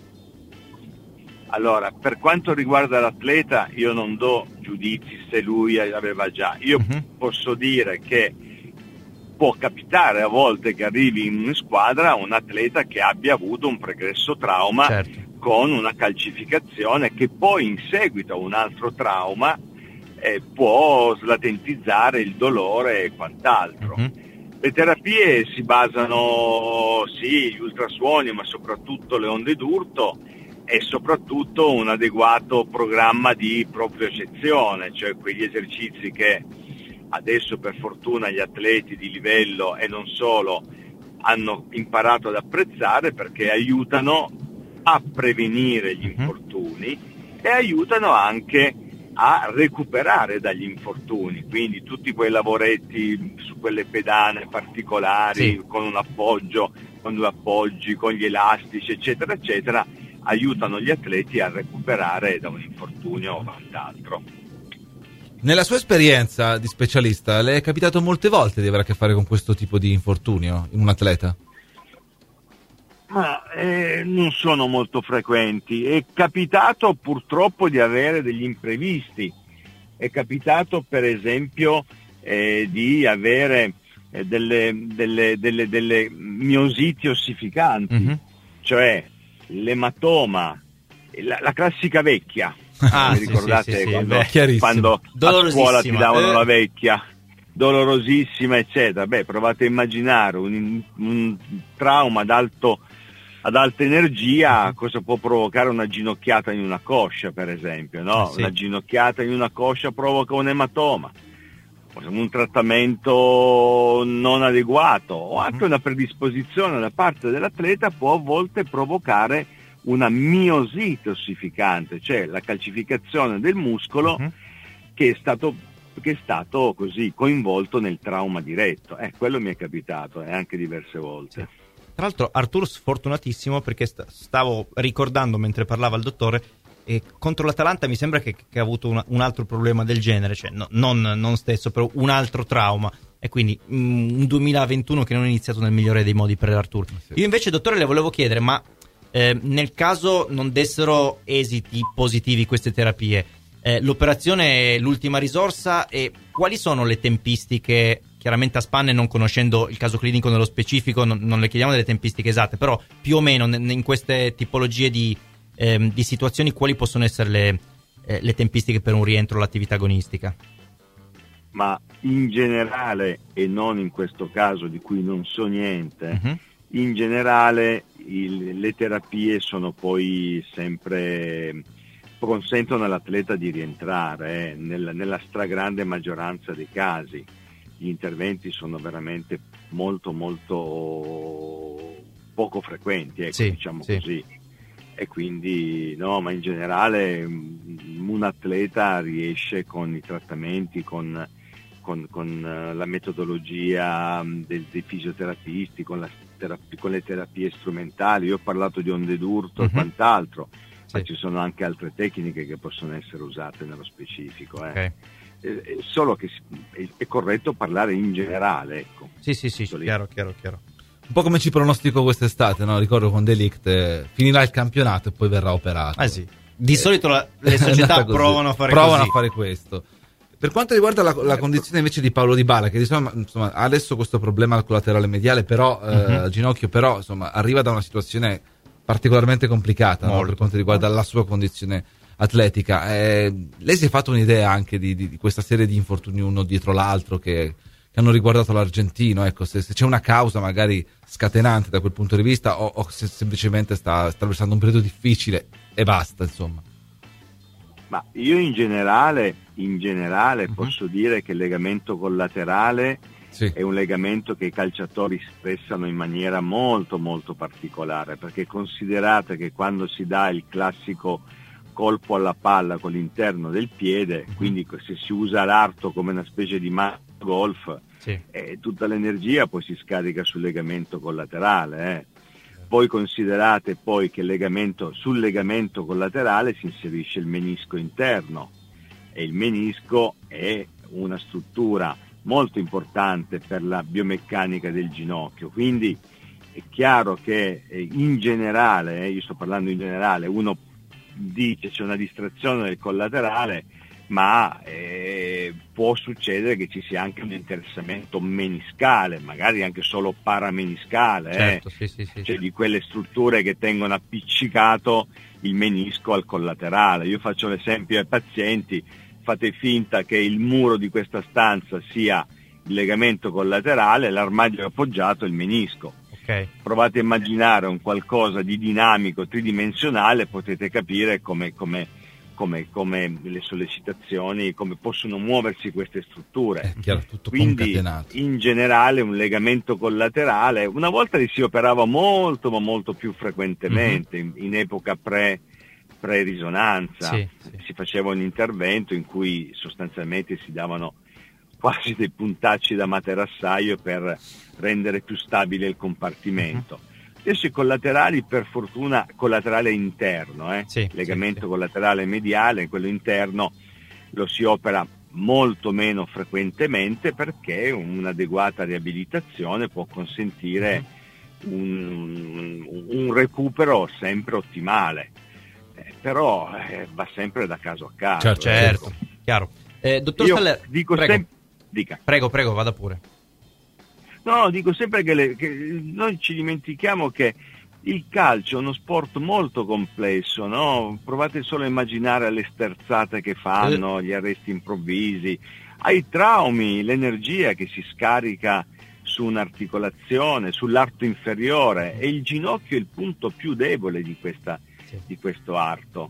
Allora, per quanto riguarda l'atleta io non do giudizi se lui aveva già, io uh-huh. posso dire che può capitare a volte che arrivi in una squadra un atleta che abbia avuto un pregresso trauma, certo, con una calcificazione che poi in seguito a un altro trauma eh, può slatentizzare il dolore e quant'altro. Uh-huh. Le terapie si basano, sì, gli ultrasuoni, ma soprattutto le onde d'urto e soprattutto un adeguato programma di propriocezione, cioè quegli esercizi che adesso per fortuna gli atleti di livello e non solo hanno imparato ad apprezzare, perché aiutano a prevenire gli infortuni e aiutano anche a recuperare dagli infortuni, quindi tutti quei lavoretti su quelle pedane particolari, sì, con un appoggio, con due appoggi, con gli elastici, eccetera eccetera, aiutano gli atleti a recuperare da un infortunio o quant'altro. Nella sua esperienza di specialista, le è capitato molte volte di avere a che fare con questo tipo di infortunio in un atleta? Ma eh, non sono molto frequenti. È capitato purtroppo di avere degli imprevisti. È capitato per esempio eh, di avere eh, delle, delle, delle, delle miositi ossificanti, mm-hmm. cioè l'ematoma, la, la classica vecchia. Ah, mi sì, ricordate sì, sì, quando, sì, quando a scuola ti davano eh. la vecchia? Dolorosissima, eccetera. Beh, provate a immaginare un, un trauma ad alto ad alta energia, cosa può provocare una ginocchiata in una coscia, per esempio, no? Sì. Una ginocchiata in una coscia provoca un ematoma, un trattamento non adeguato o anche una predisposizione da parte dell'atleta può a volte provocare una miosite ossificante, cioè la calcificazione del muscolo uh-huh. che è stato che è stato così coinvolto nel trauma diretto. Eh, quello mi è capitato e eh, anche diverse volte. Sì. Tra l'altro Artur sfortunatissimo, perché st- stavo ricordando mentre parlava il dottore, e contro l'Atalanta mi sembra che, che ha avuto una, un altro problema del genere, cioè no, non, non stesso, però un altro trauma, e quindi mm, un duemilaventuno che non è iniziato nel migliore dei modi per Artur. Sì. Io invece, dottore, le volevo chiedere, ma eh, nel caso non dessero esiti positivi queste terapie, eh, l'operazione è l'ultima risorsa, e quali sono le tempistiche? Chiaramente a spanne, non conoscendo il caso clinico nello specifico, non, non le chiediamo delle tempistiche esatte, però più o meno n- in queste tipologie di, ehm, di situazioni quali possono essere le, eh, le tempistiche per un rientro all'attività agonistica? Ma in generale, e non in questo caso di cui non so niente, uh-huh. in generale il, le terapie sono poi sempre, consentono all'atleta di rientrare eh, nella, nella stragrande maggioranza dei casi. Gli interventi sono veramente molto molto poco frequenti, ecco, sì, diciamo sì. così. E quindi no, ma in generale un atleta riesce con i trattamenti, con, con, con la metodologia dei, dei fisioterapisti, con, la terapia, con le terapie strumentali. Io ho parlato di onde d'urto uh-huh. e quant'altro, sì. ma ci sono anche altre tecniche che possono essere usate nello specifico. Eh. Okay. Eh, solo che è, è corretto parlare in generale, ecco. Sì, sì, sì, chiaro, chiaro, chiaro. Un po' come ci pronostico quest'estate, no? Ricordo con De Ligt eh, finirà il campionato e poi verrà operato. Ah sì. Di eh, solito la, le società provano a fare provano così. a fare questo. Per quanto riguarda la, la condizione invece di Paolo Dybala, che insomma, insomma ha adesso questo problema al collaterale mediale, però uh-huh. eh, al ginocchio, però insomma arriva da una situazione particolarmente complicata, no? Per quanto riguarda la sua condizione atletica. Eh, lei si è fatto un'idea anche di, di, di questa serie di infortuni uno dietro l'altro che, che hanno riguardato l'argentino, ecco, se, se c'è una causa magari scatenante da quel punto di vista o, o se semplicemente sta attraversando un periodo difficile e basta, insomma. Ma io in generale, in generale uh-huh. posso dire che il legamento collaterale sì. è un legamento che i calciatori stressano in maniera molto molto particolare, perché considerate che quando si dà il classico colpo alla palla con l'interno del piede, quindi se si usa l'arto come una specie di golf, sì. eh, tutta l'energia poi si scarica sul legamento collaterale. Eh. Poi considerate poi che il legamento, sul legamento collaterale si inserisce il menisco interno, e il menisco è una struttura molto importante per la biomeccanica del ginocchio, quindi è chiaro che eh, in generale, eh, io sto parlando in generale, uno dice c'è una distrazione del collaterale, ma eh, può succedere che ci sia anche un interessamento meniscale, magari anche solo parameniscale, certo, eh? sì, sì, sì, cioè sì. di quelle strutture che tengono appiccicato il menisco al collaterale. Io faccio l'esempio ai pazienti: fate finta che il muro di questa stanza sia il legamento collaterale, l'armadio appoggiato è il menisco. Okay. Provate a immaginare un qualcosa di dinamico, tridimensionale, potete capire come, come, come, come le sollecitazioni, come possono muoversi queste strutture. È chiaro, tutto quindi concatenato. In generale un legamento collaterale, una volta si operava molto ma molto più frequentemente, mm-hmm. in, in epoca pre pre-risonanza, sì, sì. si faceva un intervento in cui sostanzialmente si davano quasi dei puntacci da materassaio per rendere più stabile il compartimento. Uh-huh. Adesso i collaterali, per fortuna, collaterale interno, eh? sì, legamento sì, collaterale sì. mediale, quello interno lo si opera molto meno frequentemente, perché un'adeguata riabilitazione può consentire uh-huh. un, un recupero sempre ottimale, eh, però eh, va sempre da caso a caso. Certo, certo. Chiaro. Eh, dottor Io Staller, dico prego. sempre Dica. Prego, prego, vada pure. No, dico sempre che, le, che noi ci dimentichiamo che il calcio è uno sport molto complesso, no? Provate solo a immaginare le sterzate che fanno, gli arresti improvvisi, ai traumi, l'energia che si scarica su un'articolazione, sull'arto inferiore, e il ginocchio è il punto più debole di, questa, sì. di questo arto,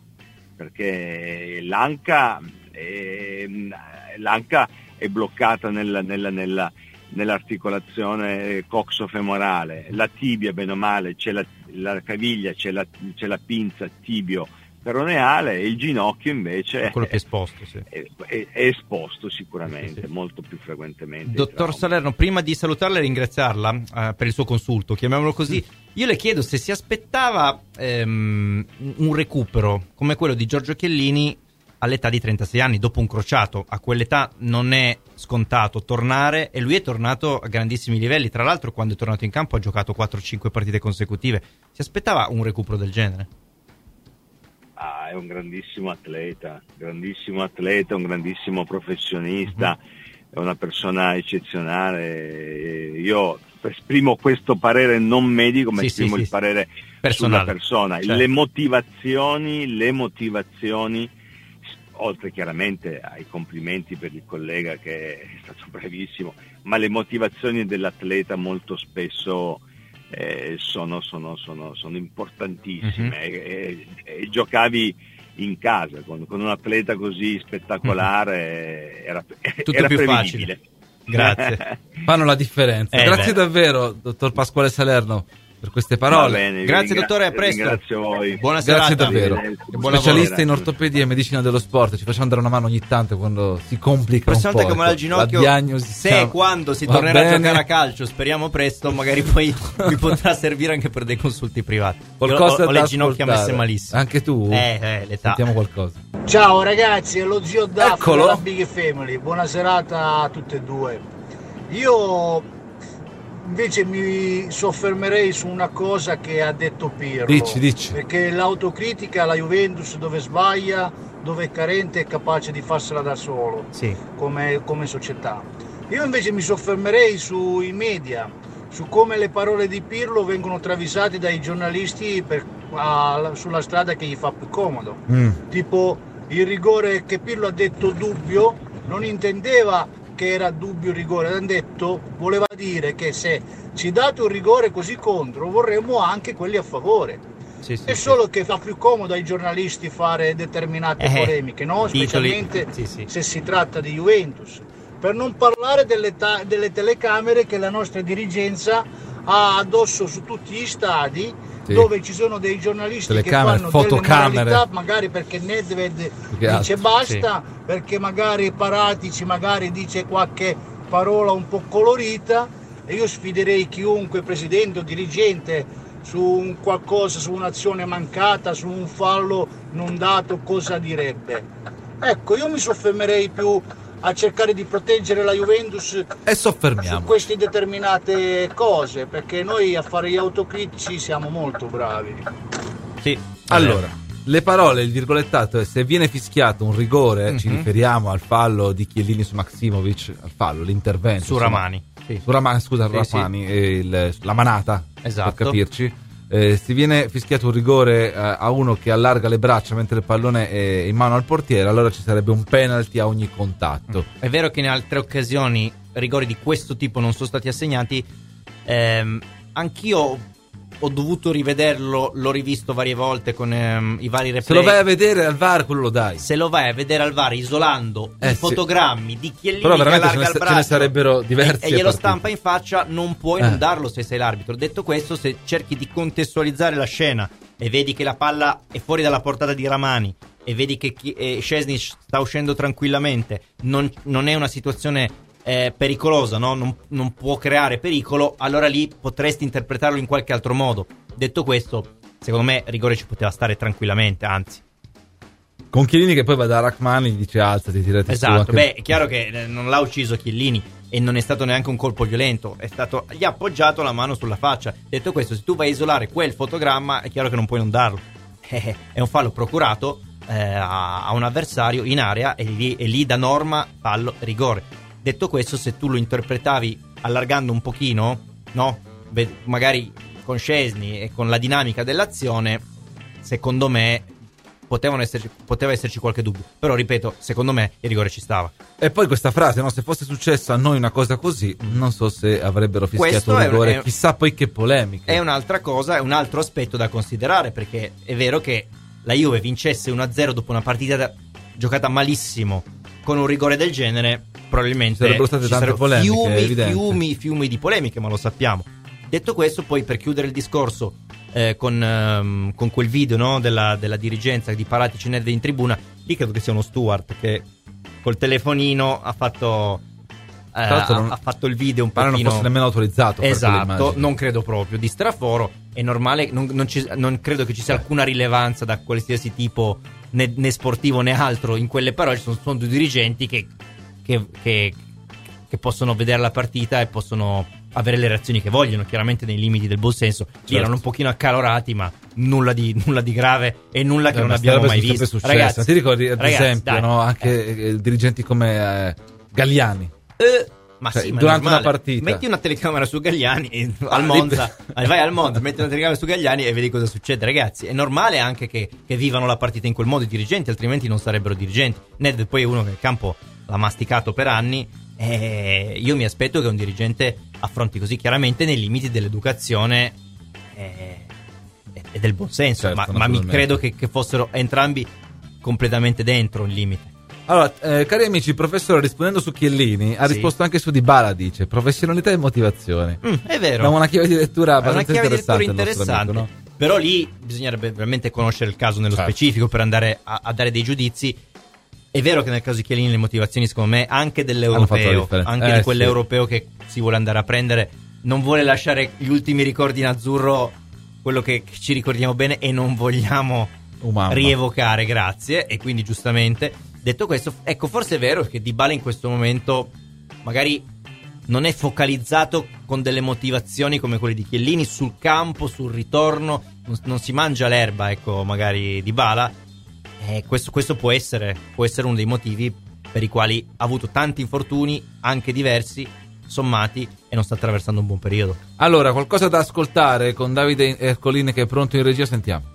perché l'anca è, l'anca è bloccata nella, nella, nella, nell'articolazione coxofemorale, la tibia bene o male, c'è la, la caviglia, c'è la, c'è la pinza tibio peroneale, e il ginocchio invece è quello più esposto, sì. è, è, è esposto sicuramente, sì, sì. molto più frequentemente. Dottor Salerno, prima di salutarla e ringraziarla uh, per il suo consulto, chiamiamolo così, io le chiedo se si aspettava um, un recupero come quello di Giorgio Chiellini all'età di trentasei anni, dopo un crociato. A quell'età non è scontato tornare, e lui è tornato a grandissimi livelli. Tra l'altro, quando è tornato in campo ha giocato quattro cinque partite consecutive. Si aspettava un recupero del genere? Ah, è un grandissimo atleta, grandissimo atleta, un grandissimo professionista, mm-hmm. è una persona eccezionale. Io esprimo questo parere non medico, ma sì, esprimo sì, il sì. parere personale sulla persona. Certo. Le motivazioni, le motivazioni, oltre chiaramente ai complimenti per il collega che è stato bravissimo, ma le motivazioni dell'atleta molto spesso Eh, sono, sono, sono, sono importantissime. Mm-hmm. e, e, e giocavi in casa con, con un atleta così spettacolare, mm-hmm. era, tutto era più prevedibile. Facile. Grazie. Fanno la differenza. Eh, Grazie beh. davvero, dottor Pasquale Salerno, per queste parole. Va bene, grazie ringra- dottore, a presto. Ringrazio voi. Buona Grazie serata. davvero. Buon Specialista lavoro. in ortopedia e medicina dello sport, ci facciamo dare una mano ogni tanto quando si complica Prossima un po'. volta che me la ecco. ginocchio, La diagnosi se siamo- e quando si Va tornerà bene. a giocare a calcio, speriamo presto, magari poi mi potrà servire anche per dei consulti privati. Qualcosa Io ho, ho da le ginocchia ascoltare. messe malissimo. Anche tu? Eh, eh, l'età. Sentiamo qualcosa. Ciao ragazzi, è lo zio Daff Eccolo. della Big Family, buona serata a tutte e due. Io invece mi soffermerei su una cosa che ha detto Pirlo. Dici, dici. Perché l'autocritica alla Juventus dove sbaglia, dove è carente è capace di farsela da solo, Sì. come, come società. Io invece mi soffermerei sui media, su come le parole di Pirlo vengono travisate dai giornalisti per, a, sulla strada che gli fa più comodo. Mm. Tipo il rigore che Pirlo ha detto dubbio, non intendeva che era dubbio il rigore, hanno detto, voleva dire che se ci date un rigore così contro vorremmo anche quelli a favore. Sì, sì, È sì. solo che fa più comodo ai giornalisti fare determinate Eh, polemiche, no? titoli. Specialmente Sì, sì. se si tratta di Juventus. Per non parlare delle, ta- delle telecamere che la nostra dirigenza ha addosso su tutti gli stadi, Sì. dove ci sono dei giornalisti Telecamere, che fanno fotocamere. delle moralità, magari perché Nedved Che altro, dice basta, perché magari Paratici magari dice qualche parola un po' colorita, e io sfiderei chiunque presidente o dirigente su un qualcosa, su un'azione mancata, su un fallo non dato, cosa direbbe. Ecco, io mi soffermerei più a cercare di proteggere la Juventus E su soffermiamo. queste determinate cose, perché noi a fare gli autocritici siamo molto bravi. Sì. Allora, le parole, il virgolettato è: se viene fischiato un rigore, Mhm. ci riferiamo al fallo di Chiellini su Maksimovic, al fallo, l'intervento Su insomma. Ramani. Sì. Su Ramani, scusa, Sì, Ramani, e il- la manata, Esatto. per capirci. Eh, se viene fischiato un rigore eh, a uno che allarga le braccia mentre il pallone è in mano al portiere, allora ci sarebbe un penalty a ogni contatto. È vero che in altre occasioni rigori di questo tipo non sono stati assegnati. Ehm, anch'io ho dovuto rivederlo, l'ho rivisto varie volte con ehm, i vari replay. Se lo vai a vedere al V A R, quello lo dai. Se lo vai a vedere al V A R isolando Eh, i sì. fotogrammi di Chiellini Però che veramente allarga ce ne- il ce ne braccio sarebbero diversi e, e a glielo partita. stampa in faccia, non puoi Eh. non darlo se sei l'arbitro. Detto questo, se cerchi di contestualizzare la scena e vedi che la palla è fuori dalla portata di Ramani e vedi che chi- eh, Szczęsny sta uscendo tranquillamente, non, non è una situazione eh, pericolosa, no? non, non può creare pericolo, allora lì potresti interpretarlo in qualche altro modo. Detto questo, secondo me rigore ci poteva stare tranquillamente, anzi. Con Chiellini che poi va da Rachmani e gli dice alzati, tirati su. Esatto, anche- beh, è chiaro che eh, non l'ha ucciso Chiellini e non è stato neanche un colpo violento, è stato, gli ha appoggiato la mano sulla faccia. Detto questo, se tu vai a isolare quel fotogramma, è chiaro che non puoi non darlo. Eh, è un fallo procurato eh, a, a un avversario in area e lì, e lì da norma fallo rigore. Detto questo, se tu lo interpretavi allargando un pochino, no? Ve- magari con Szczęsny e con la dinamica dell'azione, secondo me potevano esserci, poteva esserci qualche dubbio. Però ripeto, secondo me il rigore ci stava. E poi questa frase, no? Se fosse successa a noi una cosa così, non so se avrebbero fischiato Questo un è un- rigore. è- Chissà poi che polemiche. È un'altra cosa, è un altro aspetto da considerare, perché è vero che la Juve vincesse uno a zero dopo una partita da- giocata malissimo con un rigore del genere, probabilmente Ci sarebbero state ci tante sarebbero polemiche, è fiumi, evidente. fiumi, fiumi di polemiche, ma lo sappiamo. Detto questo, poi per chiudere il discorso eh, con, ehm, con quel video, no, della, della dirigenza di Paratici Nedved in tribuna, lì credo che sia uno steward che col telefonino ha fatto eh, Tra l'altro ha, non- ha fatto il video un Pare non pochino, fosse nemmeno autorizzato per quelle esatto, immagini. non credo proprio, di straforo. È normale, non, non ci- non credo che ci sia alcuna rilevanza da qualsiasi tipo, né, né sportivo né altro in quelle parole. Ci sono, sono due dirigenti che, che, che, che possono vedere la partita e possono avere le reazioni che vogliono, chiaramente nei limiti del buon senso. Certo. Erano un pochino accalorati, ma nulla di, nulla di grave e nulla che eh, non abbiamo mai visto. Successo. Ragazzi, ti ricordi ad ragazzi, esempio no? anche eh. dirigenti come eh, Galliani? Eh. Ma cioè, sì, ma durante una partita metti una telecamera su Galliani e, al Monza vai al Monza, metti una telecamera su Galliani e vedi cosa succede. Ragazzi, è normale anche che, che vivano la partita in quel modo i dirigenti, altrimenti non sarebbero dirigenti. Nedved poi è uno che il campo l'ha masticato per anni e io mi aspetto che un dirigente affronti così, chiaramente nei limiti dell'educazione e, e del buonsenso. Certo, ma, ma mi credo che, che fossero entrambi completamente dentro il limite. Allora, eh, cari amici, il professore rispondendo su Chiellini ha sì. risposto anche su Dybala, dice professionalità e motivazione. Mm, è vero. Da una chiave di lettura abbastanza una chiave interessante, di lettura interessante. Amico, no? Però lì bisognerebbe veramente conoscere il caso nello certo. specifico per andare a, a dare dei giudizi. È vero che nel caso di Chiellini le motivazioni, secondo me, anche dell'europeo, anche eh, di quell'europeo sì. che si vuole andare a prendere, non vuole lasciare gli ultimi ricordi in azzurro, quello che ci ricordiamo bene e non vogliamo oh, rievocare, grazie, e quindi giustamente... Detto questo, ecco, forse è vero che Dybala in questo momento magari non è focalizzato con delle motivazioni come quelle di Chiellini sul campo, sul ritorno, non, non si mangia l'erba, ecco, magari Dybala. Eh, questo, questo può essere, può essere uno dei motivi per i quali ha avuto tanti infortuni, anche diversi, sommati, e non sta attraversando un buon periodo. Allora, qualcosa da ascoltare con Davide Ercolini che è pronto in regia, sentiamo.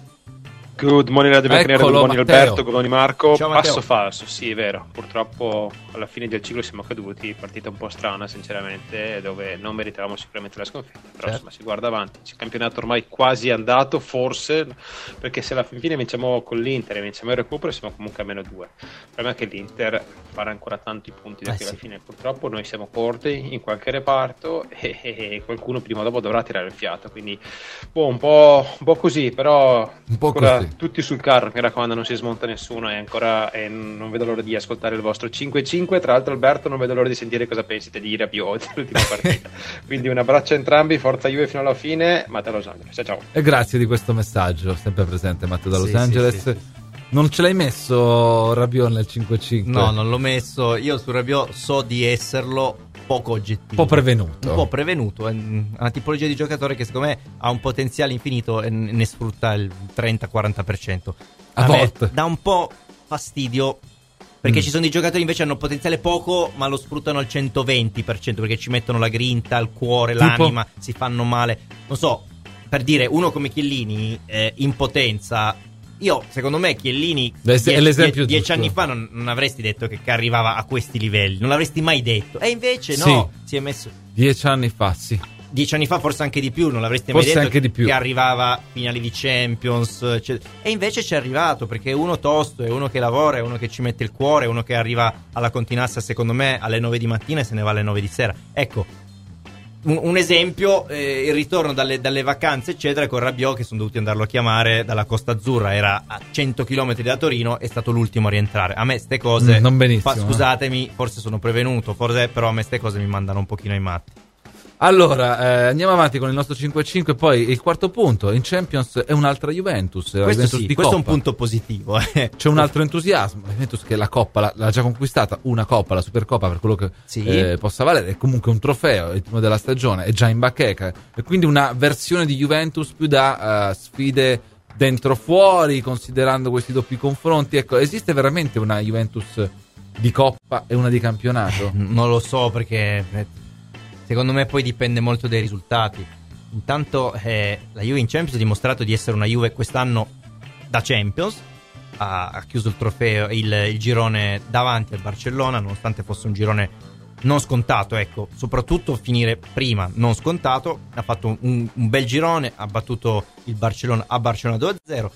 Good morning Radio Bianconero, good morning Matteo. Alberto, good morning Marco. Ciao, Passo falso, sì è vero, purtroppo alla fine del ciclo siamo caduti, partita un po' strana sinceramente, dove non meritavamo sicuramente la sconfitta, però certo. insomma si guarda avanti, il campionato ormai quasi andato, forse, perché se alla fine vinciamo con l'Inter e vinciamo il recupero siamo comunque a meno due, il problema è che l'Inter farà ancora tanti punti da qui eh, alla sì. fine, purtroppo noi siamo corti in qualche reparto e, e qualcuno prima o dopo dovrà tirare il fiato, quindi boh, un po', un po' così, però un po' così. Tutti sul carro, mi raccomando, non si smonta nessuno e ancora e non vedo l'ora di ascoltare il vostro cinque cinque. Tra l'altro Alberto, non vedo l'ora di sentire cosa pensate di Rabiot dell'ultima partita. Quindi un abbraccio a entrambi, forza Juve fino alla fine, Matteo da Los Angeles, ciao ciao. E grazie di questo messaggio, sempre presente Matteo da Los sì, Angeles. Sì, sì, sì. Non ce l'hai messo Rabiot nel cinque cinque? No, non l'ho messo. Io su Rabiot so di esserlo poco oggettivo, un po' prevenuto, un po' prevenuto. È una tipologia di giocatore che secondo me ha un potenziale infinito e ne sfrutta il trenta quaranta per cento. A, a volte dà un po' fastidio perché mm. ci sono dei giocatori invece che hanno potenziale poco ma lo sfruttano al centoventi per cento perché ci mettono la grinta, il cuore, tipo? L'anima, si fanno male. Non so, per dire, uno come Chiellini eh, in potenza. Io, secondo me, Chiellini die- dieci anni fa non, non avresti detto che, che arrivava a questi livelli, non l'avresti mai detto. E invece no, sì. si è messo. Dieci anni fa, sì. Dieci anni fa, forse anche di più, non l'avresti forse mai detto anche che, di più. che arrivava finali di Champions. Cioè, e invece ci è arrivato perché è uno tosto, è uno che lavora, è uno che ci mette il cuore, è uno che arriva alla Continassa, secondo me, alle nove di mattina e se ne va alle nove di sera. Ecco. Un, un esempio, eh, il ritorno dalle, dalle vacanze eccetera con Rabiot che sono dovuti andarlo a chiamare dalla Costa Azzurra, era a cento chilometri da Torino, è stato l'ultimo a rientrare. A me ste cose, mm, non benissimo, fa, scusatemi, forse sono prevenuto, forse, però a me ste cose mi mandano un pochino ai matti. Allora, eh, andiamo avanti con il nostro cinque cinque. Poi il quarto punto, in Champions è un'altra Juventus. Questo, Juventus sì, di questo Coppa. è un punto positivo. Eh. C'è un altro entusiasmo. La Juventus che la Coppa l'ha, l'ha già conquistata, una Coppa, la Supercoppa, per quello che sì. eh, possa valere. È comunque un trofeo, il primo della stagione, è già in bacheca. E quindi una versione di Juventus più da uh, sfide dentro fuori, considerando questi doppi confronti. Ecco, esiste veramente una Juventus di Coppa e una di campionato? Non lo so, perché secondo me poi dipende molto dai risultati. Intanto eh, la Juve in Champions ha dimostrato di essere una Juve quest'anno da Champions, ha, ha chiuso il trofeo, il, il girone davanti al Barcellona, nonostante fosse un girone non scontato, ecco, soprattutto finire prima non scontato. Ha fatto un, un bel girone, ha battuto il Barcellona a Barcellona due a zero.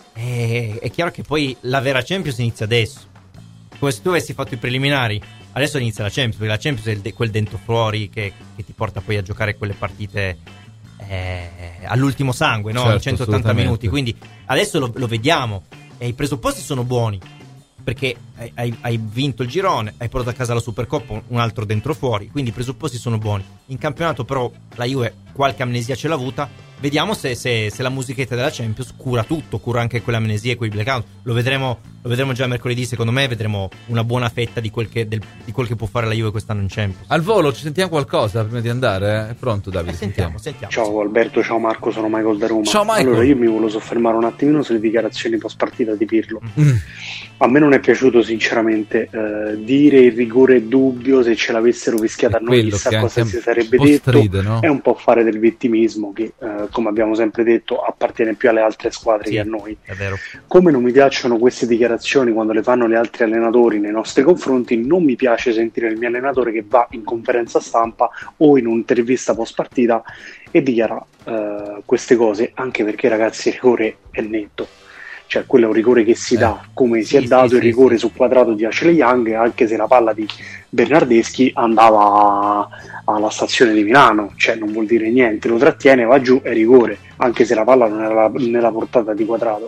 E è chiaro che poi la vera Champions inizia adesso, come se tu avessi fatto i preliminari. Adesso inizia la Champions, perché la Champions è il de- quel dentro fuori che, che ti porta poi a giocare quelle partite eh, all'ultimo sangue, no? Certo, centottanta minuti. Quindi adesso lo, lo vediamo e i presupposti sono buoni, perché hai, hai vinto il girone, hai portato a casa la Supercoppa, un altro dentro fuori, quindi i presupposti sono buoni. In campionato però la Juve qualche amnesia ce l'ha avuta. Vediamo se, se, se la musichetta della Champions cura tutto, cura anche quell'amnesia e quei blackout. Lo vedremo lo vedremo già mercoledì. Secondo me vedremo una buona fetta di quel che, del, di quel che può fare la Juve quest'anno in Champions. Al volo ci sentiamo qualcosa prima di andare? È pronto Davide? Eh, sentiamo, sentiamo. Ciao Alberto, ciao Marco, sono Michael da Roma. Ciao Michael. Allora io mi volevo soffermare un attimino sulle dichiarazioni post partita di Pirlo. Mm. A me non è piaciuto sinceramente eh, dire il rigore è dubbio, se ce l'avessero fischiata a noi chissà cosa si sarebbe detto, stride, no? È un po' fare del vittimismo che eh, come abbiamo sempre detto appartiene più alle altre squadre Sì, che a noi. È vero. Come non mi piacciono queste dichiarazioni quando le fanno gli altri allenatori nei nostri confronti, non mi piace sentire il mio allenatore che va in conferenza stampa o in un'intervista post partita e dichiara eh, queste cose, anche perché ragazzi il rigore è netto. Cioè quello è un rigore che si eh. dà come Sì, si è sì, dato sì, il rigore sì. sul quadrato di Ashley Young, anche se la palla di Bernardeschi andava alla stazione di Milano, cioè non vuol dire niente, lo trattiene, va giù, è rigore, anche se la palla non era nella portata di quadrato.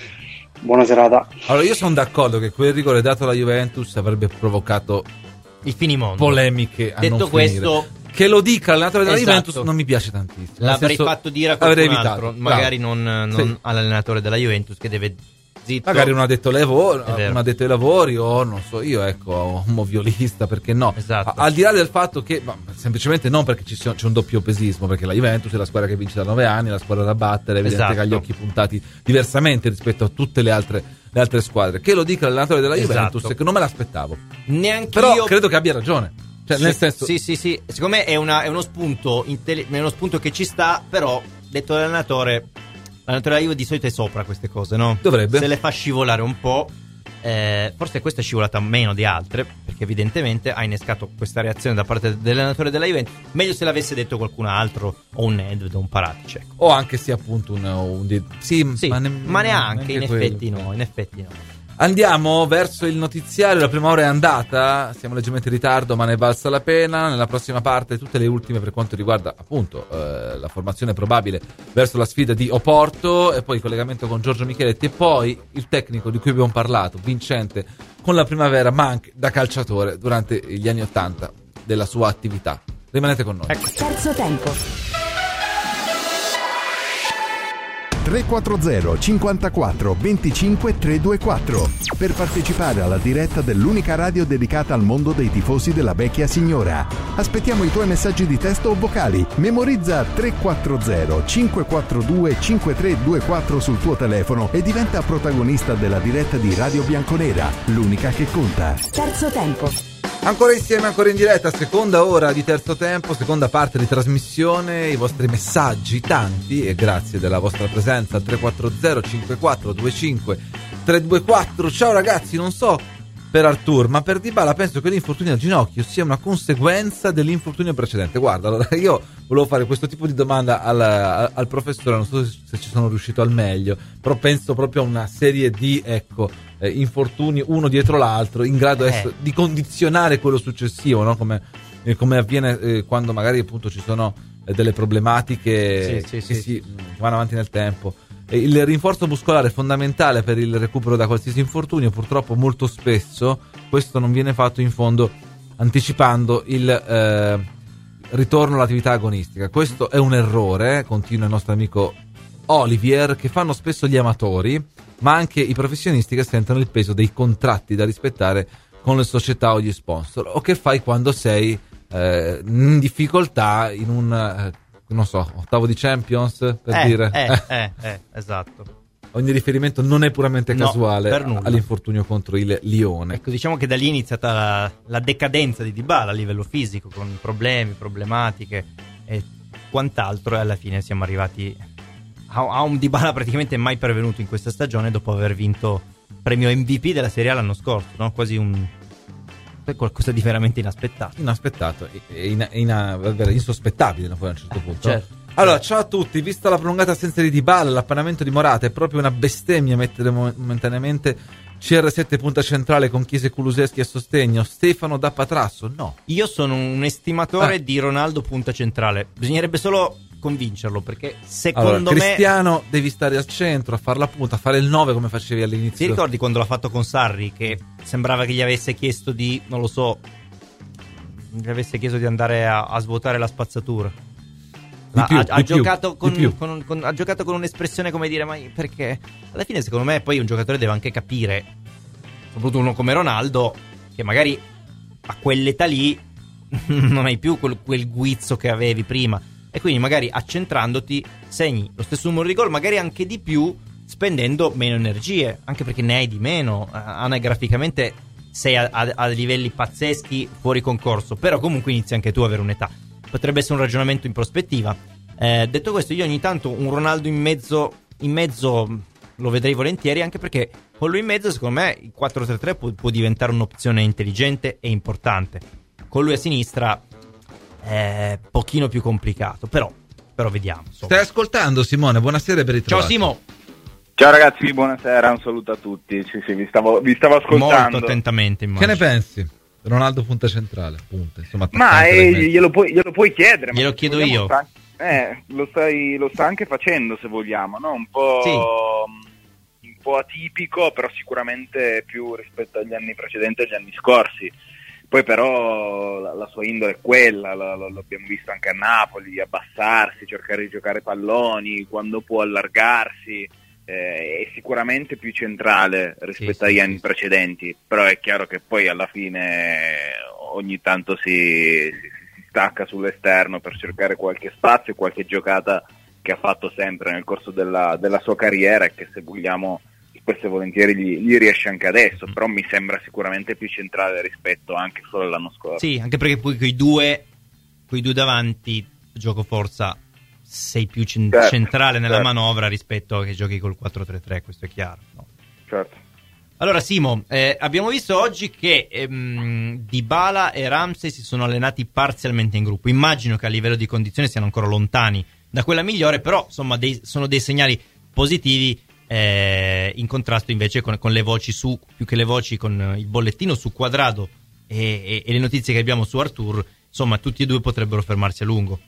Buona serata. Allora io sono d'accordo che quel rigore dato alla Juventus avrebbe provocato Il finimondo. polemiche a Detto non questo, finire. Che lo dica l'allenatore della Esatto. Juventus non mi piace tantissimo. Nel l'avrei senso, fatto dire a avrei qualcun evitato. altro, magari Bravo. non, non Sì. all'allenatore della Juventus che deve zitto. Magari un addetto ai lavori, È vero. un addetto ai lavori o non so io, ecco, un moviolista, perché no? Esatto. A- al di là del fatto che, ma, semplicemente non perché ci sia, c'è un doppio pesismo, perché la Juventus è la squadra che vince da nove anni, la squadra da battere, è evidente Esatto. che ha gli occhi puntati diversamente rispetto a tutte le altre, le altre squadre. Che lo dica l'allenatore della Esatto. Juventus, che non me l'aspettavo. Neanche Però io credo che abbia ragione. Cioè, Sì, nel senso, sì, sì, sì. Secondo me è, una, è uno spunto intelli- è uno spunto che ci sta, però detto dall'allenatore, l'allenatore della Juve di solito è sopra queste cose, no? Dovrebbe. Se le fa scivolare un po', eh, forse questa è scivolata meno di altre, perché evidentemente ha innescato questa reazione da parte dell'allenatore della Juventus. Meglio se l'avesse detto qualcun altro, o un Nedved o un Paratici, ecco. o anche sia appunto un, un di- sì, Sì, ma, ne- ma neanche, in quello. effetti no, in effetti no. Andiamo verso il notiziario, la prima ora è andata, siamo leggermente in ritardo ma ne è valsa la pena. Nella prossima parte tutte le ultime per quanto riguarda appunto eh, la formazione probabile verso la sfida di Oporto, e poi il collegamento con Giorgio Micheletti, e poi il tecnico di cui abbiamo parlato, vincente con la Primavera ma anche da calciatore durante gli anni Ottanta della sua attività. Rimanete con noi. Ecco. Terzo tempo. tre quattro zero cinquantaquattro venticinque trecentoventiquattro per partecipare alla diretta dell'unica radio dedicata al mondo dei tifosi della vecchia signora. Aspettiamo i tuoi messaggi di testo o vocali. Memorizza tre quattro zero cinque quattro due cinque tre due quattro sul tuo telefono e diventa protagonista della diretta di Radio Bianconera, l'unica che conta. Terzo tempo. Ancora insieme, ancora in diretta, seconda ora di terzo tempo, seconda parte di trasmissione, i vostri messaggi tanti, e grazie della vostra presenza al tre quattro zero cinque quattro due cinque tre due quattro. Ciao ragazzi, non so per Artur, ma per Dybala penso che l'infortunio al ginocchio sia una conseguenza dell'infortunio precedente. Guarda, allora io volevo fare questo tipo di domanda al, al, al professore, non so se ci sono riuscito al meglio, però penso proprio a una serie di, ecco, eh, infortuni uno dietro l'altro in grado Eh. essere, di condizionare quello successivo, no? Come, eh, come avviene eh, quando magari appunto ci sono eh, delle problematiche Sì, sì, che sì. si che vanno avanti nel tempo. E il rinforzo muscolare è fondamentale per il recupero da qualsiasi infortunio. Purtroppo molto spesso questo non viene fatto in fondo anticipando il eh, ritorno all'attività agonistica. Questo è un errore, continua il nostro amico Olivier, che fanno spesso gli amatori, ma anche i professionisti che sentono il peso dei contratti da rispettare con le società o gli sponsor. O che fai quando sei eh, in difficoltà in un, eh, non so, ottavo di Champions, per Eh, dire. eh, eh, eh, esatto. Ogni riferimento non è puramente No, casuale per nulla. all'infortunio contro il Lione. Ecco, diciamo che da lì è iniziata la, la decadenza di Dybala a livello fisico, con problemi, problematiche e quant'altro, e alla fine siamo arrivati a, a un Dybala praticamente mai pervenuto in questa stagione, dopo aver vinto premio M V P della Serie A l'anno scorso, no? Quasi un qualcosa di veramente inaspettato. Inaspettato e in, in, insospettabile, poi a un certo punto. Certo. Allora, ciao a tutti. Vista la prolungata assenza di Dybala, l'appannamento di Morata è proprio una bestemmia mettere momentaneamente C R sette punta centrale con Chiesa e Kulusevski a sostegno. Stefano da Patrasso, no. Io sono un estimatore Eh. di Ronaldo punta centrale. Bisognerebbe solo convincerlo, perché secondo Allora, me... Cristiano devi stare al centro, a fare la punta, a fare il nove come facevi all'inizio. Ti ricordi quando l'ha fatto con Sarri, che sembrava che gli avesse chiesto di, non lo so, gli avesse chiesto di andare a, a svuotare la spazzatura? Di più, ha, ha di più, giocato di con, più. con, con, ha giocato con un'espressione come dire, ma perché? Alla fine secondo me poi un giocatore deve anche capire soprattutto uno come Ronaldo, che magari a quell'età lì non hai più quel, quel guizzo che avevi prima, e quindi magari accentrandoti segni lo stesso numero di gol, magari anche di più, spendendo meno energie, anche perché ne hai di meno. Anagraficamente sei a, a, a livelli pazzeschi fuori concorso, però comunque inizi anche tu a avere un'età. Potrebbe essere un ragionamento in prospettiva. Eh, detto questo, io ogni tanto un Ronaldo in mezzo in mezzo lo vedrei volentieri, anche perché con lui in mezzo secondo me il quattro tre tre può, può diventare un'opzione intelligente e importante. Con lui a sinistra è un pochino più complicato, però, però vediamo, insomma. Stai ascoltando, Simone? Buonasera, per ritrovati. Ciao Simo. Ciao ragazzi, buonasera, un saluto a tutti. Sì, sì, vi stavo, vi stavo ascoltando. Molto attentamente, immagino. Che ne pensi? Ronaldo punta centrale, punta, insomma. Ma eh, glielo, puoi, glielo puoi chiedere. Glielo ma chiedo vogliamo, io. Sta, eh, lo, stai, lo sta anche facendo, se vogliamo, no? Un po', sì. un po' atipico, però sicuramente più rispetto agli anni precedenti e agli anni scorsi. Poi però la, la sua indole è quella, la, la, l'abbiamo visto anche a Napoli, abbassarsi, cercare di giocare palloni, quando può allargarsi. Eh, è sicuramente più centrale rispetto sì, agli sì, anni sì. precedenti, però è chiaro che poi alla fine ogni tanto si, si, si stacca sull'esterno per cercare qualche spazio e qualche giocata che ha fatto sempre nel corso della, della sua carriera, e che se vogliamo spesso e volentieri gli, gli riesce anche adesso, mm. però mi sembra sicuramente più centrale rispetto anche solo all'anno scorso. Sì, anche perché poi quei due, quei due davanti, gioco forza, sei più cent- certo, centrale nella certo. manovra rispetto a che giochi col quattro tre tre, questo è chiaro, no? Certo. Allora Simo, eh, abbiamo visto oggi che ehm, Dybala e Ramsey si sono allenati parzialmente in gruppo. Immagino che a livello di condizione siano ancora lontani da quella migliore, però insomma dei, sono dei segnali positivi, eh, in contrasto invece con, con le voci su, più che le voci con il bollettino su Cuadrado e, e, e le notizie che abbiamo su Arthur. Insomma, tutti e due potrebbero fermarsi a lungo.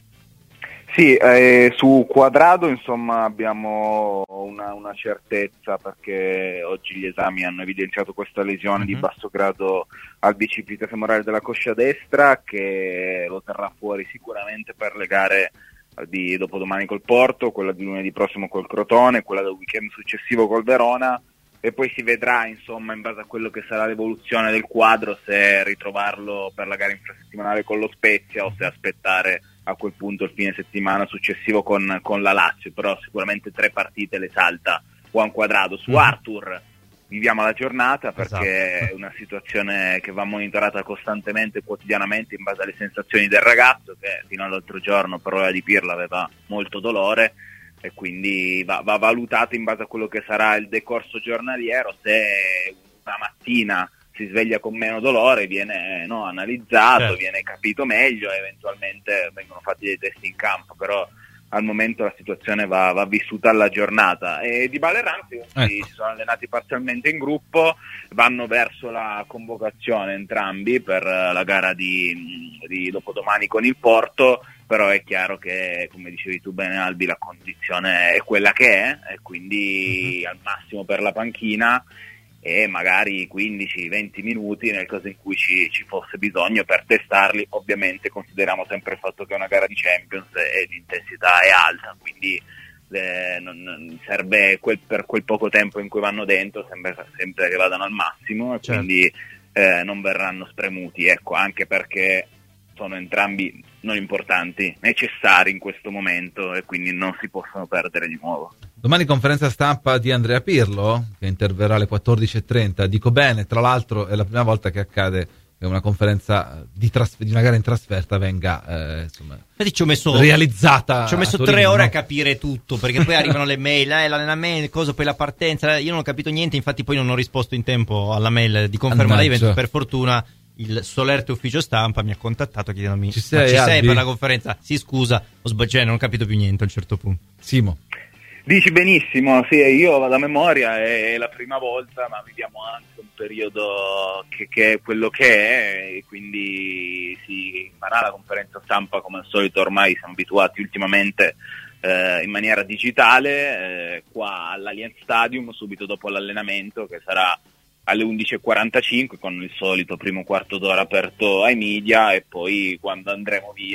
Sì, eh, su Cuadrado insomma abbiamo una, una certezza, perché oggi gli esami hanno evidenziato questa lesione mm-hmm. di basso grado al bicipite femorale della coscia destra, che lo terrà fuori sicuramente per le gare di dopodomani col Porto, quella di lunedì prossimo col Crotone, quella del weekend successivo col Verona, e poi si vedrà insomma in base a quello che sarà l'evoluzione del quadro se ritrovarlo per la gara infrasettimanale con lo Spezia o se aspettare a quel punto il fine settimana successivo con, con la Lazio. Però sicuramente tre partite le salta Juan Cuadrado. Su Arthur viviamo la giornata, perché esatto. è una situazione che va monitorata costantemente, quotidianamente, in base alle sensazioni del ragazzo, che fino all'altro giorno per ora di Pirlo aveva molto dolore, e quindi va, va valutato in base a quello che sarà il decorso giornaliero. Se una mattina si sveglia con meno dolore viene no, analizzato, certo. viene capito meglio e eventualmente vengono fatti dei test in campo, però al momento la situazione va, va vissuta alla giornata. E Dybala e Ramsey ecco. si, si sono allenati parzialmente in gruppo, vanno verso la convocazione entrambi per la gara di, di dopodomani con il Porto, però è chiaro che, come dicevi tu bene Albi, la condizione è quella che è, e quindi mm-hmm. al massimo per la panchina, e magari quindici venti minuti nel caso in cui ci, ci fosse bisogno per testarli. Ovviamente consideriamo sempre il fatto che è una gara di Champions e l'intensità è alta, quindi eh, non, non serve quel, per quel poco tempo in cui vanno dentro sembra sempre che vadano al massimo, e certo. quindi eh, non verranno spremuti, ecco, anche perché sono entrambi non importanti, necessari in questo momento, e quindi non si possono perdere di nuovo. Domani conferenza stampa di Andrea Pirlo, che interverrà alle quattordici e trenta. Dico bene, tra l'altro è la prima volta che accade che una conferenza di, trasfer- di una gara in trasferta venga eh, insomma, ci ho messo, realizzata. Ci ho messo Torino, tre ore no? a capire tutto, perché poi arrivano le mail, eh, l'allenamento, cosa, poi la partenza. Io non ho capito niente, infatti poi non ho risposto in tempo alla mail di conferma l'evento. Per fortuna il solerte ufficio stampa mi ha contattato chiedendomi: ci sei, ma ci sei per la conferenza? Sì, scusa, ho sbagliato, non ho capito più niente a un certo punto. Simo. Dici benissimo, sì, io vado a memoria, è la prima volta, ma viviamo anche un periodo che, che è quello che è, e quindi si farà la conferenza stampa come al solito. Ormai siamo abituati ultimamente eh, in maniera digitale, eh, qua all'Allianz Stadium, subito dopo l'allenamento, che sarà alle undici e quarantacinque, con il solito primo quarto d'ora aperto ai media, e poi quando andremo via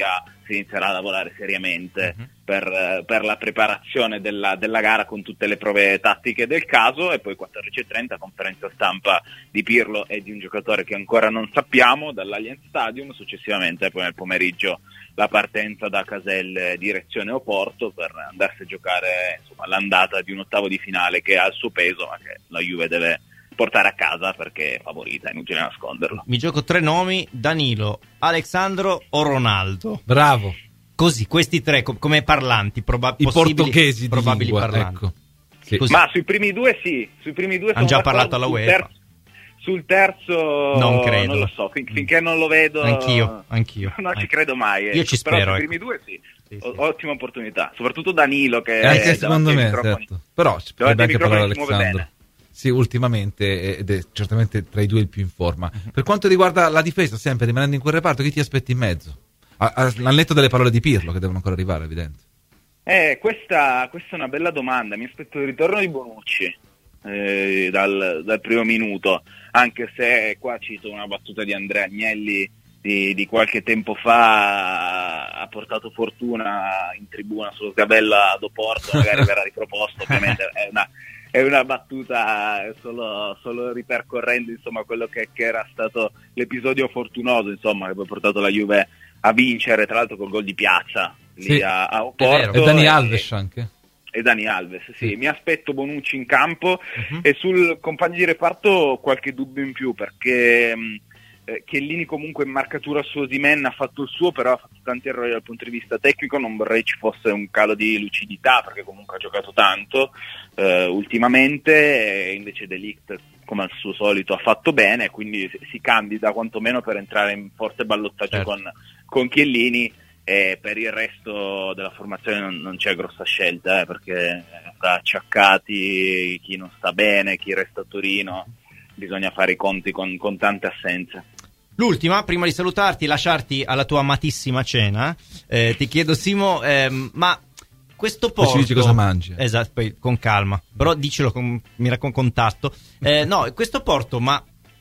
si inizierà a lavorare seriamente uh-huh. per, per la preparazione della, della gara con tutte le prove tattiche del caso, e poi quattordici e trenta conferenza stampa di Pirlo e di un giocatore che ancora non sappiamo dall'Allianz Stadium, successivamente poi nel pomeriggio la partenza da Caselle direzione Oporto per andarsi a giocare insomma, l'andata di un ottavo di finale che ha il suo peso, ma che la Juve deve portare a casa perché è favorita, è inutile nasconderlo. Mi gioco tre nomi: Danilo, Alexandro o Ronaldo. Bravo. Così, questi tre com- come parlanti, proba- i portoghesi probabili di lingua, parlanti. Ecco. Sì. Ma sui primi due sì, sui primi due hanno già parlato alla UEFA. Terzo, sul terzo non credo, non lo so, fin- finché non lo vedo. Anch'io, anch'io. Non anch'io. ci credo mai. Io ecco. ci spero. Però sui ecco. primi due sì. Sì, O- sì. Ottima opportunità, soprattutto Danilo che E anche è secondo me, certo. Però ci potrebbe anche parlare Alessandro. Sì, ultimamente, ed è certamente tra i due il più in forma. Uh-huh. Per quanto riguarda la difesa, sempre rimanendo in quel reparto, chi ti aspetti in mezzo? Al netto delle parole di Pirlo, che devono ancora arrivare, evidente. Eh, questa, questa è una bella domanda. Mi aspetto il ritorno di Bonucci eh, dal, dal primo minuto, anche se qua cito una battuta di Andrea Agnelli di, di qualche tempo fa, ha portato fortuna in tribuna sullo Sgabella d'Oporto, magari verrà riproposto, ovviamente è una... È una battuta solo, solo ripercorrendo insomma quello che, che era stato l'episodio fortunoso insomma che poi ha portato la Juve a vincere, tra l'altro col gol di piazza lì sì, a, a Oporto. E Dani Alves anche. E Dani Alves, sì. Mi aspetto Bonucci in campo uh-huh. e sul compagno di reparto qualche dubbio in più perché mh, eh, Chiellini comunque in marcatura su Osimhen ha fatto il suo, però ha fatto tanti errori dal punto di vista tecnico, non vorrei ci fosse un calo di lucidità perché comunque ha giocato tanto Uh, ultimamente, invece De Ligt come al suo solito ha fatto bene, quindi si candida quantomeno per entrare in forte ballottaggio certo. con, con Chiellini, e per il resto della formazione non, non c'è grossa scelta eh, perché sta acciaccati chi non sta bene, chi resta a Torino, bisogna fare i conti con, con tante assenze. L'ultima, prima di salutarti e lasciarti alla tua amatissima cena, eh, ti chiedo Simo, ehm, ma questo Porto, poi ci dici cosa mangi. Esatto, poi con calma, però dicelo con, mi raccon- contatto. Eh, no, questo Porto, ma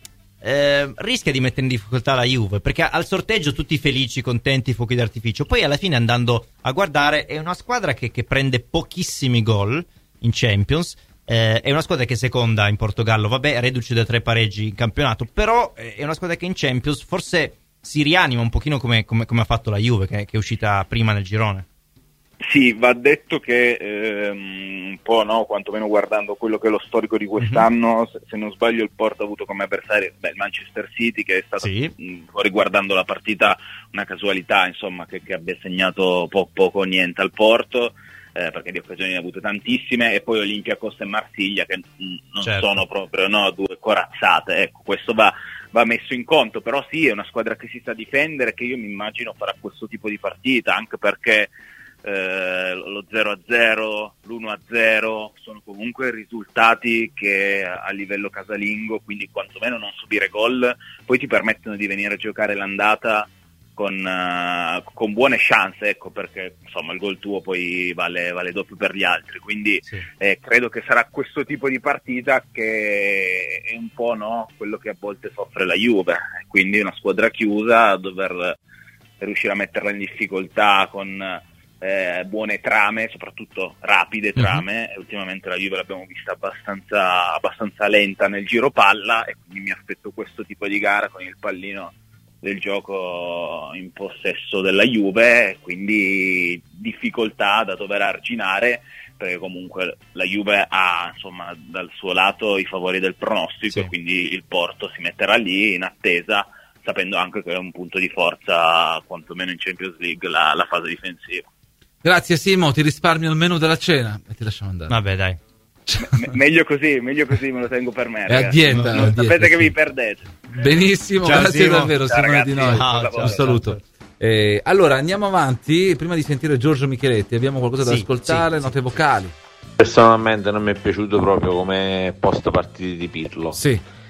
eh, rischia di mettere in difficoltà la Juve, perché al sorteggio tutti felici, contenti, fuochi d'artificio, poi alla fine andando a guardare è una squadra che, che prende pochissimi gol in Champions, eh, è una squadra che è seconda in Portogallo, vabbè, reduce da tre pareggi in campionato, però è una squadra che in Champions forse si rianima un pochino come, come, come ha fatto la Juve, che, che è uscita prima nel girone. Sì, va detto che ehm, un po', no, quantomeno guardando quello che è lo storico di quest'anno, mm-hmm. se, se non sbaglio il Porto ha avuto come avversario beh, il Manchester City, che è stato, sì. mh, riguardando la partita, una casualità, insomma, che, che abbia segnato po- poco o niente al Porto, eh, perché di occasioni ne ha avute tantissime, e poi Olympiacos e Marsiglia, che mh, non certo. sono proprio no, due corazzate, ecco, questo va, va messo in conto, però sì, è una squadra che si sa difendere, che io mi immagino farà questo tipo di partita, anche perché Eh, lo zero a zero, l'uno a zero sono comunque risultati che a livello casalingo, quindi quantomeno non subire gol, poi ti permettono di venire a giocare l'andata con, uh, con buone chance, ecco, perché insomma il gol tuo poi vale, vale doppio per gli altri, quindi sì. eh, credo che sarà questo tipo di partita che è un po' no, quello che a volte soffre la Juve, quindi una squadra chiusa a dover riuscire a metterla in difficoltà con Eh, buone trame, soprattutto rapide trame, uh-huh. e ultimamente la Juve l'abbiamo vista abbastanza, abbastanza lenta nel giro palla, e quindi mi aspetto questo tipo di gara con il pallino del gioco in possesso della Juve, quindi difficoltà da dover arginare, perché comunque la Juve ha insomma dal suo lato i favori del pronostico, sì. quindi il Porto si metterà lì in attesa, sapendo anche che è un punto di forza quantomeno in Champions League la, la fase difensiva. Grazie Simo, ti risparmio il menù della cena e ti lasciamo andare. Vabbè dai. Me- meglio così, meglio così, me lo tengo per me. È a dieta. Non sapete che vi perdete. Benissimo, ciao, grazie Simo. davvero Ciao, Simone ragazzi, di noi. ciao, Un ciao, saluto. ciao. Eh, allora andiamo avanti, prima di sentire Giorgio Micheletti abbiamo qualcosa da sì, ascoltare, sì, note sì. vocali. Personalmente non mi è piaciuto proprio come post partite di Pirlo. Sì.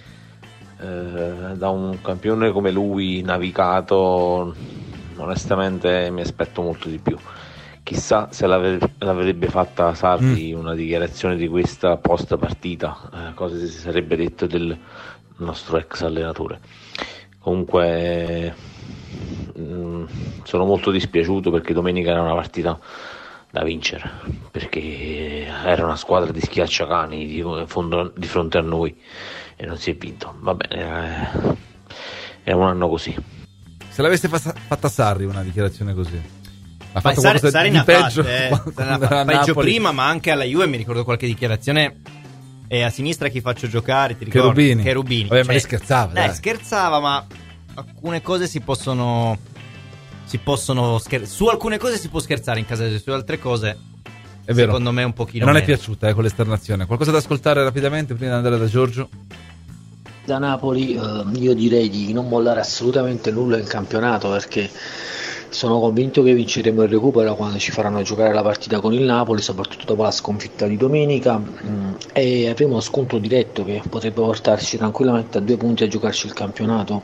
Eh, da un campione come lui, navigato, onestamente mi aspetto molto di più. Chissà se l'ave- l'avrebbe fatta Sarri mm. una dichiarazione di questa post partita, eh, cosa si sarebbe detto del nostro ex allenatore. Comunque mh, sono molto dispiaciuto perché domenica era una partita da vincere, perché era una squadra di schiacciacani di, di fronte a noi e non si è vinto. Va bene, è un anno così. Se l'avesse fa- fatta Sarri una dichiarazione così, ha ma fatto Sarri, qualcosa Sarri di ne peggio, fatte, eh. quando era a peggio Napoli. prima, ma anche alla Juve mi ricordo qualche dichiarazione. E a sinistra chi faccio giocare, ti ricordi? Cherubini. Cherubini. Vabbè, cioè, ma lì scherzava, eh, dai. scherzava, ma alcune cose si possono si possono scher- su alcune cose si può scherzare in casa, su altre cose È vero. secondo me un pochino e non meno. è piaciuta eh, con l'esternazione. Qualcosa da ascoltare rapidamente prima di andare da Giorgio? Da Napoli eh, io direi di non mollare assolutamente nulla in campionato, perché sono convinto che vinceremo il recupero quando ci faranno giocare la partita con il Napoli, soprattutto dopo la sconfitta di domenica, mh, e avremo uno scontro diretto che potrebbe portarci tranquillamente a due punti a giocarci il campionato.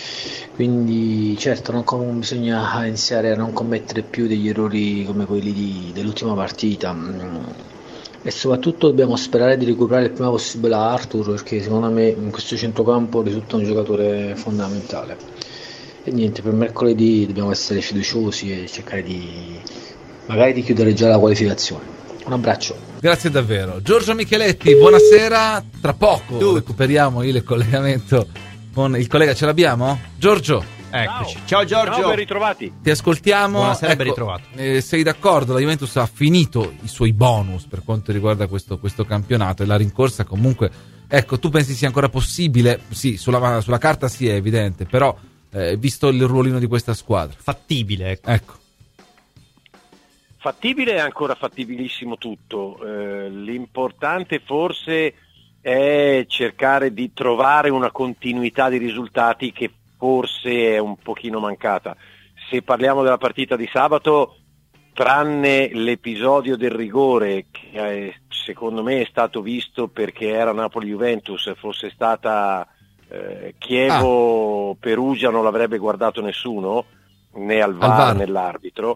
Quindi certo non com- bisogna iniziare a non commettere più degli errori come quelli di, dell'ultima partita, mh, e soprattutto dobbiamo sperare di recuperare il prima possibile Arthur, perché secondo me in questo centrocampo risulta un giocatore fondamentale. E niente, per mercoledì dobbiamo essere fiduciosi e cercare di magari di chiudere già la qualificazione. Un abbraccio. Grazie davvero. Giorgio Micheletti, buonasera. Tra poco tu. recuperiamo il collegamento con il collega. Ce l'abbiamo? Giorgio? Eccoci. Ciao, Ciao Giorgio. Ciao, ben ritrovati. Ti ascoltiamo. Buonasera, ecco, ben ritrovato. Eh, sei d'accordo? La Juventus ha finito i suoi bonus per quanto riguarda questo, questo campionato, e la rincorsa comunque, ecco, tu pensi sia ancora possibile? Sì, sulla, sulla carta sì, è evidente, però eh, visto il ruolino di questa squadra, fattibile, ecco. ecco. Fattibile è ancora fattibilissimo tutto, eh, l'importante forse è cercare di trovare una continuità di risultati che forse è un pochino mancata. Se parliamo della partita di sabato, tranne l'episodio del rigore, che è, secondo me è stato visto perché era Napoli-Juventus, fosse stata eh, Chievo-Perugia non l'avrebbe guardato nessuno, né al V A R, Al V A R. né l'arbitro.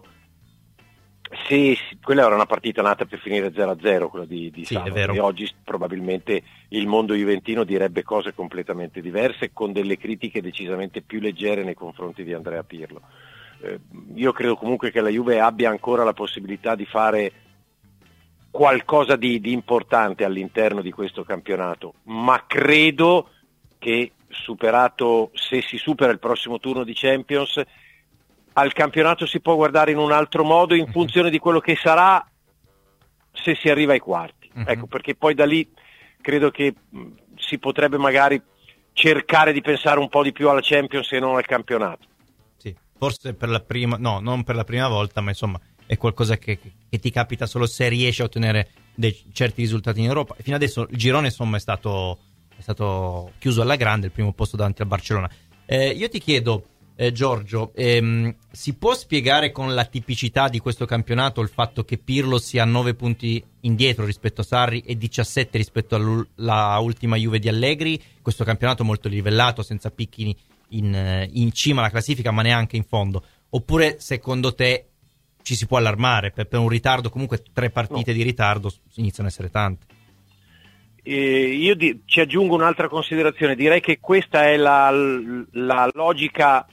Sì, sì, quella era una partita nata per finire zero a zero, quella di, di Sì, sabato, è vero. e oggi probabilmente il mondo juventino direbbe cose completamente diverse, con delle critiche decisamente più leggere nei confronti di Andrea Pirlo. Eh, io credo comunque che la Juve abbia ancora la possibilità di fare qualcosa di, di importante all'interno di questo campionato, ma credo che superato, se si supera il prossimo turno di Champions, al campionato si può guardare in un altro modo in funzione di quello che sarà se si arriva ai quarti. Uh-huh. Ecco, perché poi da lì credo che mh, si potrebbe magari cercare di pensare un po' di più alla Champions e non al campionato. Sì, forse per la prima, no, non per la prima volta, ma insomma è qualcosa che, che ti capita solo se riesci a ottenere dei certi risultati in Europa. Fino adesso il girone insomma è stato, è stato chiuso alla grande, il primo posto davanti al Barcellona. Eh, io ti chiedo, Eh, Giorgio, ehm, si può spiegare con la tipicità di questo campionato il fatto che Pirlo sia nove punti indietro rispetto a Sarri e diciassette rispetto alla ultima Juve di Allegri? Questo campionato molto livellato, senza picchi in, in cima alla classifica, ma neanche in fondo. Oppure secondo te ci si può allarmare per, per un ritardo? Comunque tre partite no. di ritardo iniziano a essere tante. Eh, io di, ci aggiungo un'altra considerazione. Direi che questa è la, la logica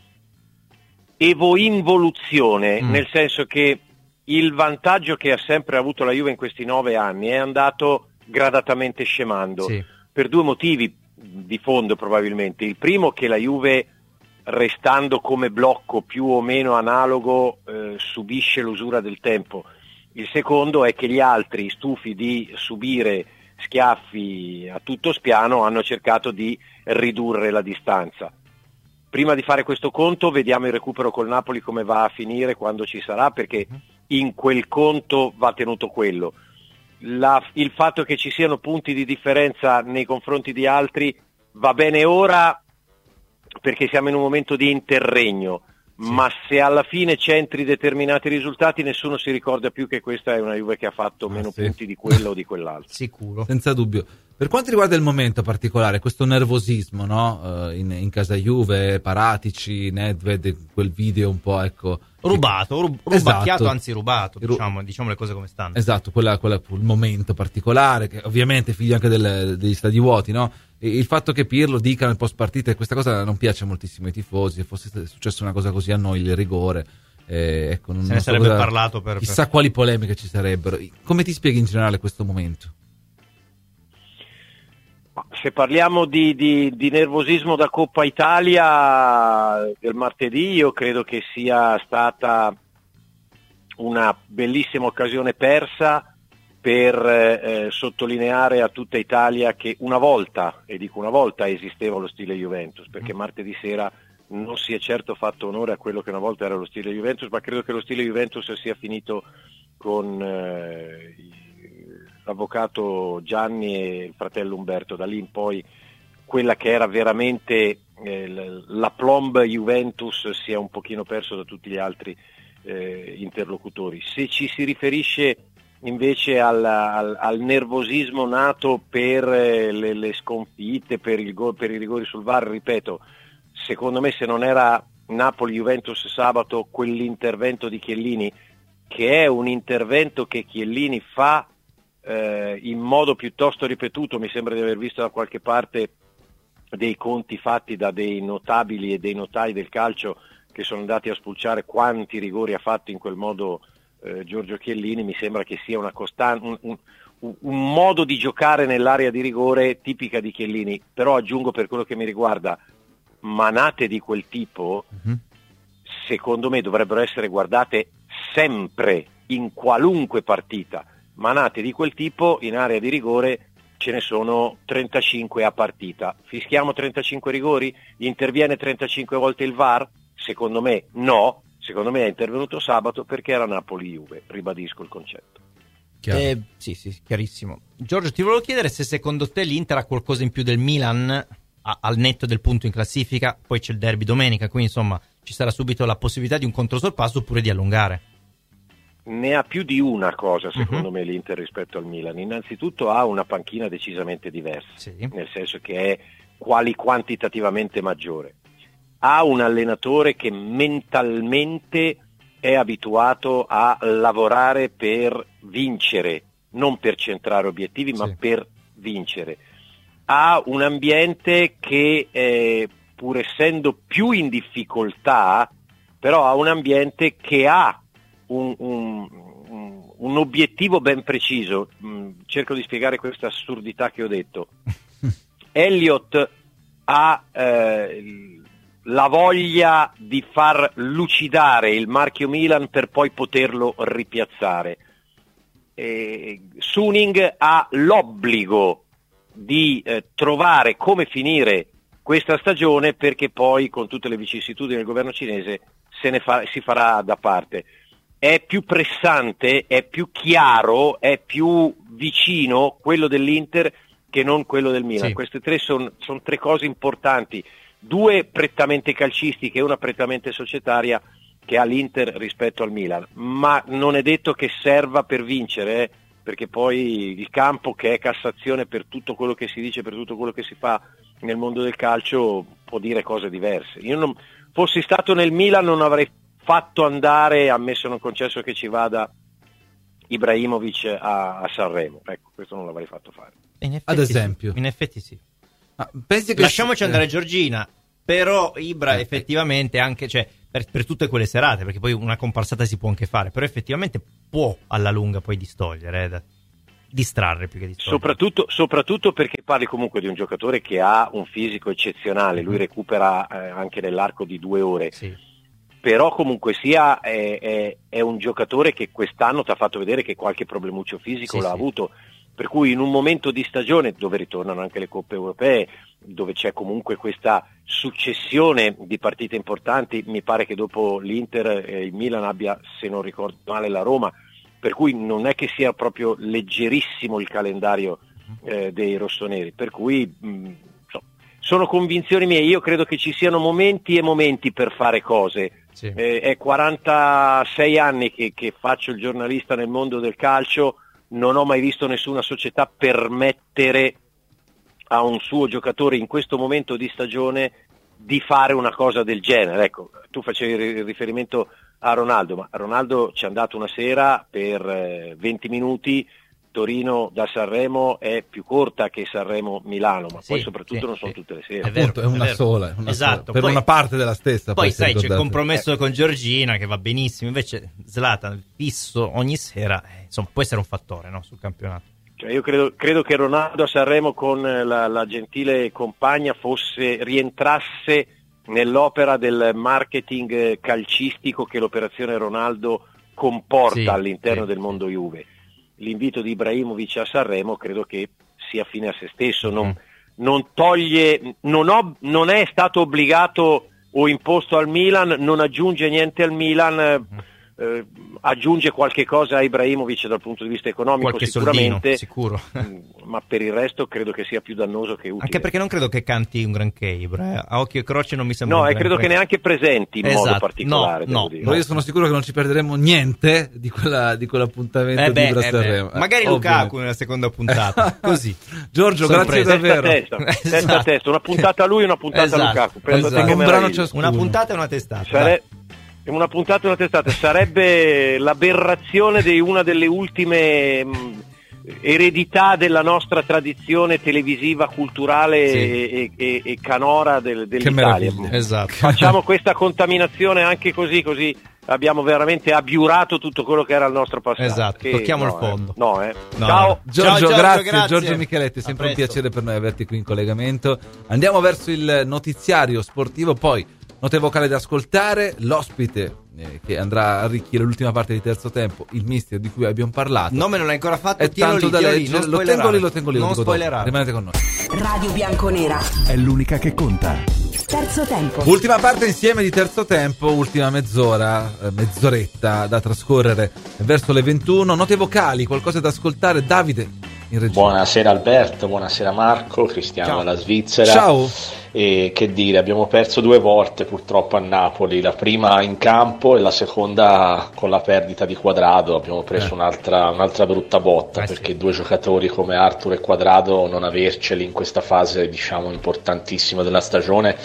evo-involuzione, mm. nel senso che il vantaggio che ha sempre avuto la Juve in questi nove anni è andato gradatamente scemando, sì. per due motivi di fondo probabilmente. Il primo, che la Juve, restando come blocco più o meno analogo, eh, subisce l'usura del tempo. Il secondo è che gli altri, stufi di subire schiaffi a tutto spiano, hanno cercato di ridurre la distanza. Prima di fare questo conto vediamo il recupero col Napoli come va a finire, quando ci sarà, perché in quel conto va tenuto quello. La, il fatto che ci siano punti di differenza nei confronti di altri va bene ora perché siamo in un momento di interregno, sì. ma se alla fine centri determinati risultati nessuno si ricorda più che questa è una Juve che ha fatto ah, meno sì. punti di quello o di quell'altro. Sicuro. Senza dubbio. Per quanto riguarda il momento particolare, questo nervosismo, no? Uh, in, in casa Juve, Paratici, Nedved, quel video un po', ecco, rubato, rub- rubacchiato, esatto. anzi rubato, diciamo, diciamo le cose come stanno. Esatto, quella, quella, il momento particolare, che ovviamente è figlio anche del, degli stadi vuoti, no? il fatto che Pirlo dica nel post partita, questa cosa non piace moltissimo ai tifosi. Se fosse successa una cosa così a noi, il rigore, eh, ecco, non se ne so sarebbe cosa, parlato per chissà per... quali polemiche ci sarebbero. Come ti spieghi in generale questo momento? Se parliamo di, di, di nervosismo da Coppa Italia del martedì, io credo che sia stata una bellissima occasione persa per eh, sottolineare a tutta Italia che una volta, e dico una volta, esisteva lo stile Juventus, perché martedì sera non si è certo fatto onore a quello che una volta era lo stile Juventus, ma credo che lo stile Juventus sia finito con eh, l'avvocato Gianni e il fratello Umberto. Da lì in poi quella che era veramente eh, la plomb Juventus si è un pochino perso da tutti gli altri eh, interlocutori. Se ci si riferisce invece al, al, al nervosismo nato per eh, le, le sconfitte, per, il go, per i rigori sul V A R, ripeto, secondo me se non era Napoli-Juventus sabato, quell'intervento di Chiellini, che è un intervento che Chiellini fa eh, in modo piuttosto ripetuto, mi sembra di aver visto da qualche parte dei conti fatti da dei notabili e dei notai del calcio che sono andati a spulciare quanti rigori ha fatto in quel modo eh, Giorgio Chiellini. Mi sembra che sia una costan- un, un, un modo di giocare nell'area di rigore tipica di Chiellini, però aggiungo, per quello che mi riguarda, manate di quel tipo mm-hmm. secondo me dovrebbero essere guardate sempre, in qualunque partita. Manate di quel tipo in area di rigore ce ne sono trentacinque a partita. Fischiamo trentacinque rigori? Interviene trentacinque volte il V A R? Secondo me no, secondo me è intervenuto sabato perché era Napoli-Juve, ribadisco il concetto. Eh, sì, sì, chiarissimo. Giorgio, ti volevo chiedere se secondo te l'Inter ha qualcosa in più del Milan a, al netto del punto in classifica, poi c'è il derby domenica, quindi insomma ci sarà subito la possibilità di un controsorpasso oppure di allungare. Ne ha più di una cosa secondo uh-huh. me l'Inter rispetto al Milan. Innanzitutto ha una panchina decisamente diversa, sì. nel senso che è quali quantitativamente maggiore. Ha un allenatore che mentalmente è abituato a lavorare per vincere, non per centrare obiettivi, sì. ma per vincere. Ha un ambiente che, eh, pur essendo più in difficoltà, però ha un ambiente che ha un, un, un, un obiettivo ben preciso. Mm, cerco di spiegare questa assurdità che ho detto. Elliott ha eh, la voglia di far lucidare il marchio Milan per poi poterlo ripiazzare. Eh, Suning ha l'obbligo di eh, trovare come finire questa stagione, perché poi con tutte le vicissitudini del governo cinese se ne fa, si farà da parte. È più pressante, è più chiaro, è più vicino quello dell'Inter che non quello del Milan. Sì. Queste tre sono son tre cose importanti, due prettamente calcistiche e una prettamente societaria, che ha l'Inter rispetto al Milan, ma non è detto che serva per vincere, eh, perché poi il campo, che è Cassazione per tutto quello che si dice, per tutto quello che si fa nel mondo del calcio, può dire cose diverse. Io non fossi stato nel Milan non avrei fatto andare, ammesso non concesso che ci vada, Ibrahimovic a, a Sanremo, ecco, questo non l'avrei fatto fare. In ad esempio sì. In effetti sì. Ma pensi che lasciamoci si... andare Giorgina, però Ibra eh. effettivamente anche, cioè per, per tutte quelle serate, perché poi una comparsata si può anche fare, però effettivamente può alla lunga poi distogliere, eh, da, distrarre più che distogliere. Soprattutto, soprattutto perché parli comunque di un giocatore che ha un fisico eccezionale, lui recupera eh, anche nell'arco di due ore, sì. Però comunque sia è, è, è un giocatore che quest'anno ti ha fatto vedere che qualche problemuccio fisico sì, l'ha sì. avuto, per cui in un momento di stagione dove ritornano anche le coppe europee, dove c'è comunque questa successione di partite importanti, mi pare che dopo l'Inter eh, il Milan abbia, se non ricordo male, la Roma, per cui non è che sia proprio leggerissimo il calendario eh, dei rossoneri, per cui mh, so, sono convinzioni mie. Io credo che ci siano momenti e momenti per fare cose. Sì. Eh, è quarantasei anni che, che faccio il giornalista nel mondo del calcio, non ho mai visto nessuna società permettere a un suo giocatore in questo momento di stagione di fare una cosa del genere. Ecco, tu facevi riferimento a Ronaldo, ma Ronaldo ci è andato una sera per eh, venti minuti Torino da Sanremo è più corta che Sanremo-Milano, ma sì, poi soprattutto sì, non sono sì. tutte le sere. È, vero, è una è sola, è una esatto. sola. Per poi, una parte della stessa. Poi sai, c'è il compromesso eh. con Giorgina che va benissimo, invece Zlatan fisso ogni sera, eh, insomma può essere un fattore, no, sul campionato. Cioè io credo, credo che Ronaldo a Sanremo con la, la gentile compagna fosse rientrasse nell'opera del marketing calcistico che l'operazione Ronaldo comporta sì, all'interno sì, del mondo Juve. L'invito di Ibrahimovic a Sanremo credo che sia fine a se stesso, non, mm. non toglie, non, ho, non è stato obbligato o imposto al Milan, non aggiunge niente al Milan, mm. eh, aggiunge qualche cosa a Ibrahimovic dal punto di vista economico qualche sicuramente, soldino, sicuro. ma per il resto credo che sia più dannoso che utile. Anche perché non credo che canti un granché, Ibra, a occhio e croce non mi sembra. No, un e credo che neanche presenti in esatto. modo particolare. No, no, dire. no. Io sono sicuro che non ci perderemo niente di, quella, di quell'appuntamento eh beh, di Ibra eh Sanremo. beh. Magari Lukaku nella seconda puntata, così. Giorgio, grazie testa davvero. Testa, testa, esatto. testa, testa, una puntata a lui e una puntata esatto. a Lukaku. Esatto. Un brano ciascuno. Una puntata e una testata. Sare- una puntata e una testata. Sarebbe l'aberrazione di una delle ultime mh, eredità della nostra tradizione televisiva, culturale sì. e, e, e canora del, dell'Italia. Esatto. Facciamo questa contaminazione anche così, così abbiamo veramente abiurato tutto quello che era il nostro passato. Esatto, che, tocchiamo no, il fondo. Eh, no, eh. No, Ciao. no. Giorgio, Ciao, Giorgio, grazie. grazie. Giorgio Micheletti, è sempre un piacere per noi averti qui in collegamento. Andiamo verso il notiziario sportivo, poi note vocale da ascoltare, l'ospite eh, che andrà a arricchire l'ultima parte di terzo tempo, il mister di cui abbiamo parlato. No, me non l'hai ancora fatto, è tanto lì, da lì, leggere, lo tengo lì, lo tengo lì, non lo dico spoilerare. Rimanete con noi. Radio Bianconera. È l'unica che conta. Terzo tempo. Ultima parte insieme di terzo tempo, ultima mezz'ora, eh, mezz'oretta da trascorrere verso le ventuno. Note vocali, qualcosa da ascoltare. Davide in regia. Buonasera Alberto, buonasera Marco, Cristiano Ciao. dalla Svizzera. Ciao. E che dire, abbiamo perso due volte purtroppo a Napoli, la prima in campo e la seconda con la perdita di Quadrado. Abbiamo preso Eh. un'altra, un'altra brutta botta, Eh, perché sì. due giocatori come Arthur e Quadrado non averceli in questa fase, diciamo, importantissima della stagione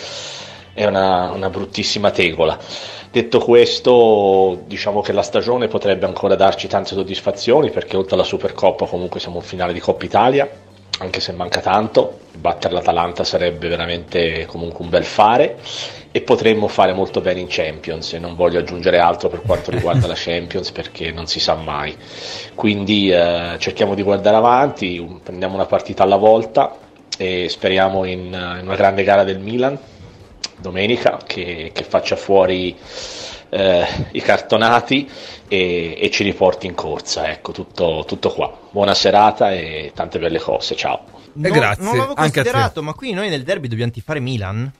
è una, una bruttissima tegola. Detto questo, diciamo che la stagione potrebbe ancora darci tante soddisfazioni, perché oltre alla Supercoppa comunque siamo in finale di Coppa Italia, anche se manca tanto. Battere l'Atalanta sarebbe veramente comunque un bel fare, e potremmo fare molto bene in Champions, e non voglio aggiungere altro per quanto riguarda la Champions, perché non si sa mai. Quindi eh, cerchiamo di guardare avanti, prendiamo una partita alla volta e speriamo in, in una grande gara del Milan domenica che, che faccia fuori eh, i cartonati e, e ci riporti in corsa. Ecco, tutto, tutto qua. Buona serata e tante belle cose, ciao. E grazie, non l'avevo anche a te. considerato, ma qui noi nel derby dobbiamo tifare Milan?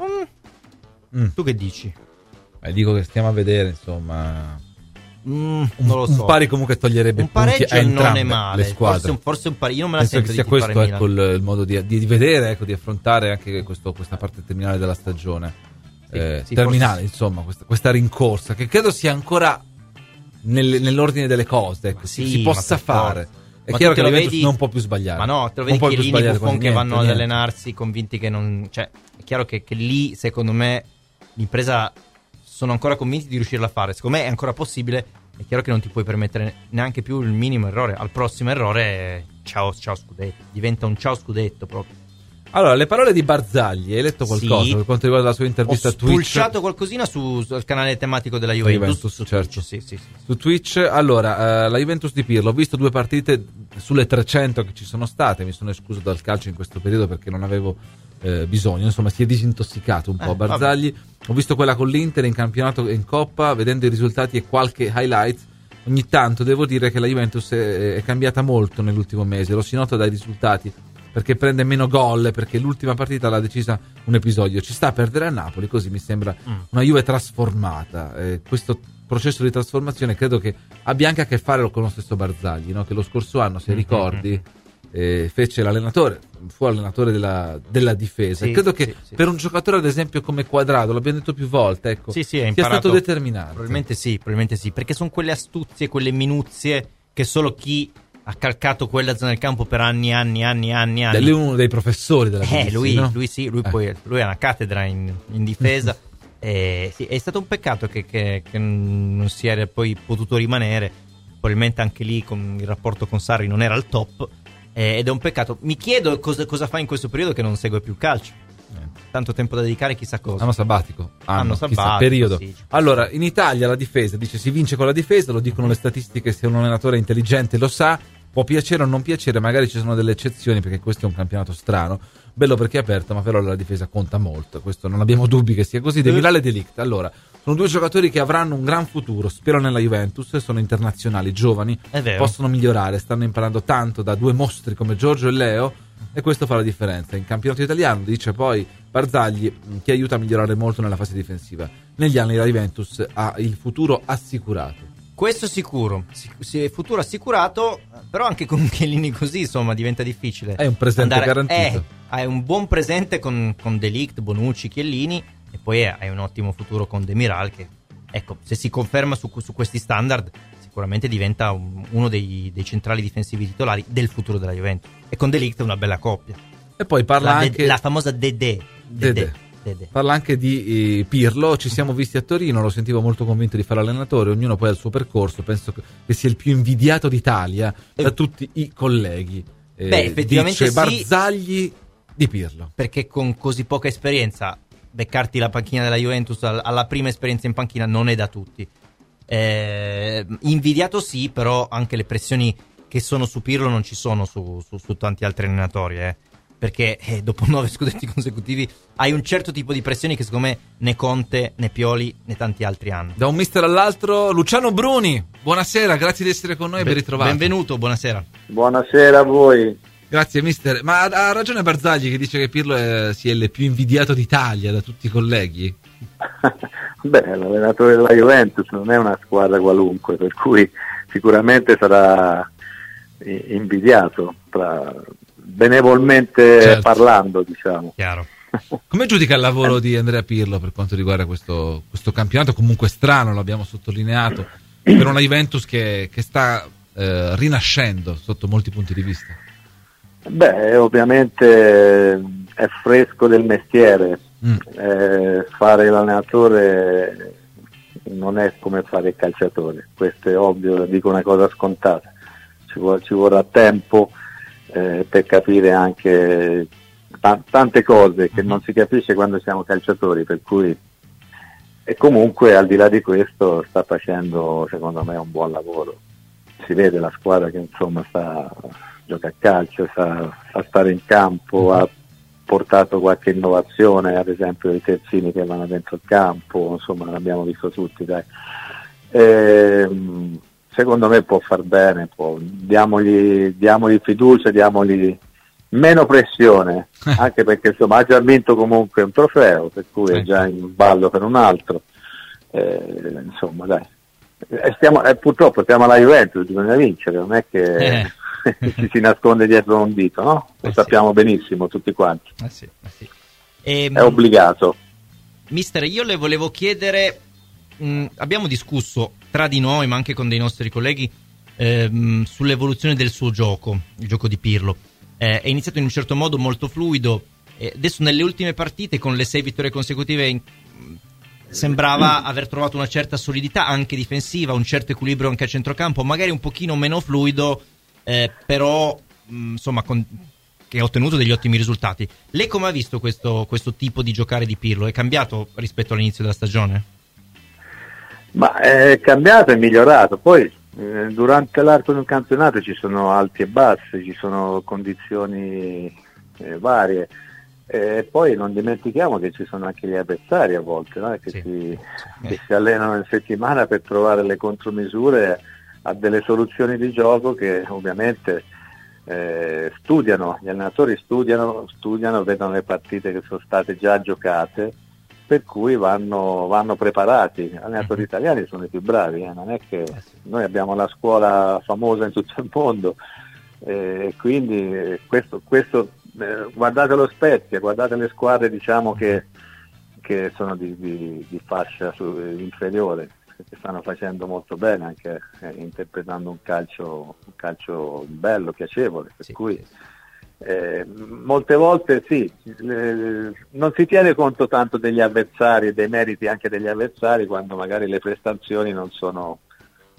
Mm. Mm. Tu che dici? Eh, dico che stiamo a vedere, insomma. Mm, Un, non lo so. un pari comunque toglierebbe Un punti pareggio a non entrambe è male. le squadre. Forse un, forse un pari. Io non me la Penso sento che di sia questo tifare ecco, Milan. il, il modo di, di vedere, ecco, di affrontare anche questo, questa parte terminale della stagione. Sì, eh, sì, terminale, forse... insomma, questa, questa rincorsa che credo sia ancora nel, nell'ordine delle cose, ecco, Sì, si, si possa fare. È ma chiaro tu che te la lo Juventus vedi... non può più sbagliare. Ma no, te lo Non vedi può più Chiellini, sbagliare Buffon quasi che niente, vanno ad niente. allenarsi convinti che non... Cioè, è chiaro che, che lì, secondo me, l'impresa sono ancora convinti di riuscirla a fare. Secondo me è ancora possibile. È chiaro che non ti puoi permettere neanche più il minimo errore. Al prossimo errore, ciao, ciao scudetto. Diventa un ciao scudetto proprio. Allora, le parole di Barzagli, hai letto qualcosa Sì. per quanto riguarda la sua intervista Ho a Twitch? spulciato qualcosina su, sul canale tematico della Juventus, Juventus, su certo. Twitch, sì, sì, sì. Su Twitch, allora, eh, la Juventus di Pirlo, ho visto due partite sulle trecento che ci sono state, mi sono escluso dal calcio in questo periodo perché non avevo eh, bisogno, insomma si è disintossicato un po' Eh, Barzagli. Ho visto quella con l'Inter in campionato e in Coppa, vedendo i risultati e qualche highlight, ogni tanto devo dire che la Juventus è, è cambiata molto nell'ultimo mese, lo si nota dai risultati, perché prende meno gol, perché l'ultima partita l'ha decisa un episodio. Ci sta a perdere a Napoli, così mi sembra Mm. una Juve trasformata. Eh, questo processo di trasformazione credo che abbia anche a che fare con lo stesso Barzagli, no? Che lo scorso anno, se ricordi, eh, fece l'allenatore, fu allenatore della, della difesa. Sì, E credo che sì, sì. per un giocatore, ad esempio, come Quadrado, l'abbiamo detto più volte, ecco, Sì, sì, è sia imparato. stato determinante. Probabilmente sì, probabilmente sì, perché sono quelle astuzie, quelle minuzie che solo chi ha calcato quella zona del campo per anni, anni, anni, anni, anni. Lui è uno dei professori della Eh, Juve, lui, no? lui sì, lui Eh. poi lui è una cattedra in, in difesa. E, sì, è stato un peccato che, che, che non si era poi potuto rimanere. probabilmente anche lì con il rapporto con Sarri non era al top, eh, ed è un peccato. Mi chiedo cosa, cosa fa in questo periodo che non segue più calcio. Tanto tempo da dedicare, chissà cosa. Anno sabbatico. Anno, Anno chissà, sabbatico, periodo. sì. Allora, in Italia la difesa, dice, si vince con la difesa, lo dicono le statistiche, se un allenatore è intelligente lo sa, può piacere o non piacere, magari ci sono delle eccezioni perché questo è un campionato strano, bello perché è aperto, ma però la difesa conta molto, questo non abbiamo dubbi che sia così. De Milale e De Ligt, allora, sono due giocatori che avranno un gran futuro, spero nella Juventus, sono internazionali, giovani, possono migliorare, stanno imparando tanto da due mostri come Giorgio e Leo, e questo fa la differenza. In campionato italiano, dice poi Barzagli, che aiuta a migliorare molto nella fase difensiva. Negli anni la Juventus ha il futuro assicurato. Questo sicuro, Sic- futuro assicurato, però anche con Chiellini così, insomma, diventa difficile. È un presente andare, garantito. Eh, hai un buon presente con, con De Ligt, Bonucci, Chiellini, e poi hai un ottimo futuro con Demiral che, ecco, se si conferma su, su questi standard, sicuramente diventa un, uno dei, dei centrali difensivi titolari del futuro della Juventus. E con De Ligt è una bella coppia. E poi parla la, anche... de, la famosa Dedè. Dedè. Parla anche di eh, Pirlo, ci siamo visti a Torino, lo sentivo molto convinto di fare allenatore, ognuno poi ha il suo percorso, penso che sia il più invidiato d'Italia da tutti i colleghi. Eh, Beh, effettivamente dice sì, Barzagli di Pirlo. Perché con così poca esperienza beccarti la panchina della Juventus alla prima esperienza in panchina non è da tutti. Eh, invidiato sì, però anche le pressioni che sono su Pirlo non ci sono su, su, su tanti altri allenatori, eh. Perché eh, dopo nove scudetti consecutivi hai un certo tipo di pressioni che secondo me né Conte, né Pioli, né tanti altri hanno. Da un mister all'altro, Luciano Bruni, buonasera, grazie di essere con noi e ben ritrovato. Benvenuto, buonasera. Buonasera a voi. Grazie mister, ma ha ragione Barzagli che dice che Pirlo è, sia il più invidiato d'Italia da tutti i colleghi? Beh, l'allenatore della Juventus non è una squadra qualunque, per cui sicuramente sarà invidiato, tra... benevolmente certo. parlando, diciamo. Chiaro. Come giudica il lavoro di Andrea Pirlo per quanto riguarda questo, questo campionato comunque strano, l'abbiamo sottolineato, per una Juventus che, che sta eh, rinascendo sotto molti punti di vista? Beh, ovviamente è fresco del mestiere, mm. eh, fare l'allenatore non è come fare il calciatore, questo è ovvio, dico una cosa scontata, ci, vor- ci vorrà tempo eh, per capire anche t- tante cose che non si capisce quando siamo calciatori, per cui e comunque al di là di questo sta facendo secondo me un buon lavoro, si vede la squadra che insomma sta gioca a calcio, sa, sa stare in campo, ha portato qualche innovazione, ad esempio i terzini che vanno dentro il campo, insomma l'abbiamo visto tutti, dai. E, secondo me può far bene, può, diamogli, diamogli fiducia, diamogli meno pressione, anche perché insomma ha già vinto comunque un trofeo, per cui è già in ballo per un altro, e, insomma dai, e stiamo, e purtroppo siamo alla Juventus, bisogna vincere, non è che... Eh. ci si nasconde dietro un dito, no? Lo eh sappiamo sì. benissimo tutti quanti. Eh sì, eh sì. E, è obbligato. Mister, io le volevo chiedere, mh, abbiamo discusso tra di noi, ma anche con dei nostri colleghi, ehm, sull'evoluzione del suo gioco, il gioco di Pirlo. Eh, è iniziato in un certo modo molto fluido, eh, adesso nelle ultime partite, con le sei vittorie consecutive, in, sembrava aver trovato una certa solidità anche difensiva, un certo equilibrio anche a centrocampo, magari un pochino meno fluido, Eh, però mh, insomma con, che ha ottenuto degli ottimi risultati. Lei come ha visto questo, questo tipo di giocare di Pirlo? È cambiato rispetto all'inizio della stagione? Ma è cambiato e migliorato, poi eh, durante l'arco del campionato ci sono alti e bassi, ci sono condizioni eh, varie e eh, poi non dimentichiamo che ci sono anche gli avversari a volte, no? che, sì. si, sì. che si allenano in settimana per trovare le contromisure a delle soluzioni di gioco che ovviamente eh, studiano, gli allenatori studiano, studiano, vedono le partite che sono state già giocate, per cui vanno, vanno preparati. Gli allenatori italiani sono i più bravi, eh? non è che noi abbiamo la scuola famosa in tutto il mondo, e eh, quindi questo, questo eh, guardate lo Spezia, guardate le squadre diciamo che, che sono di, di, di fascia su, inferiore, che stanno facendo molto bene, anche eh, interpretando un calcio un calcio bello, piacevole, per sì, cui eh, molte volte sì, eh, non si tiene conto tanto degli avversari e dei meriti anche degli avversari quando magari le prestazioni non sono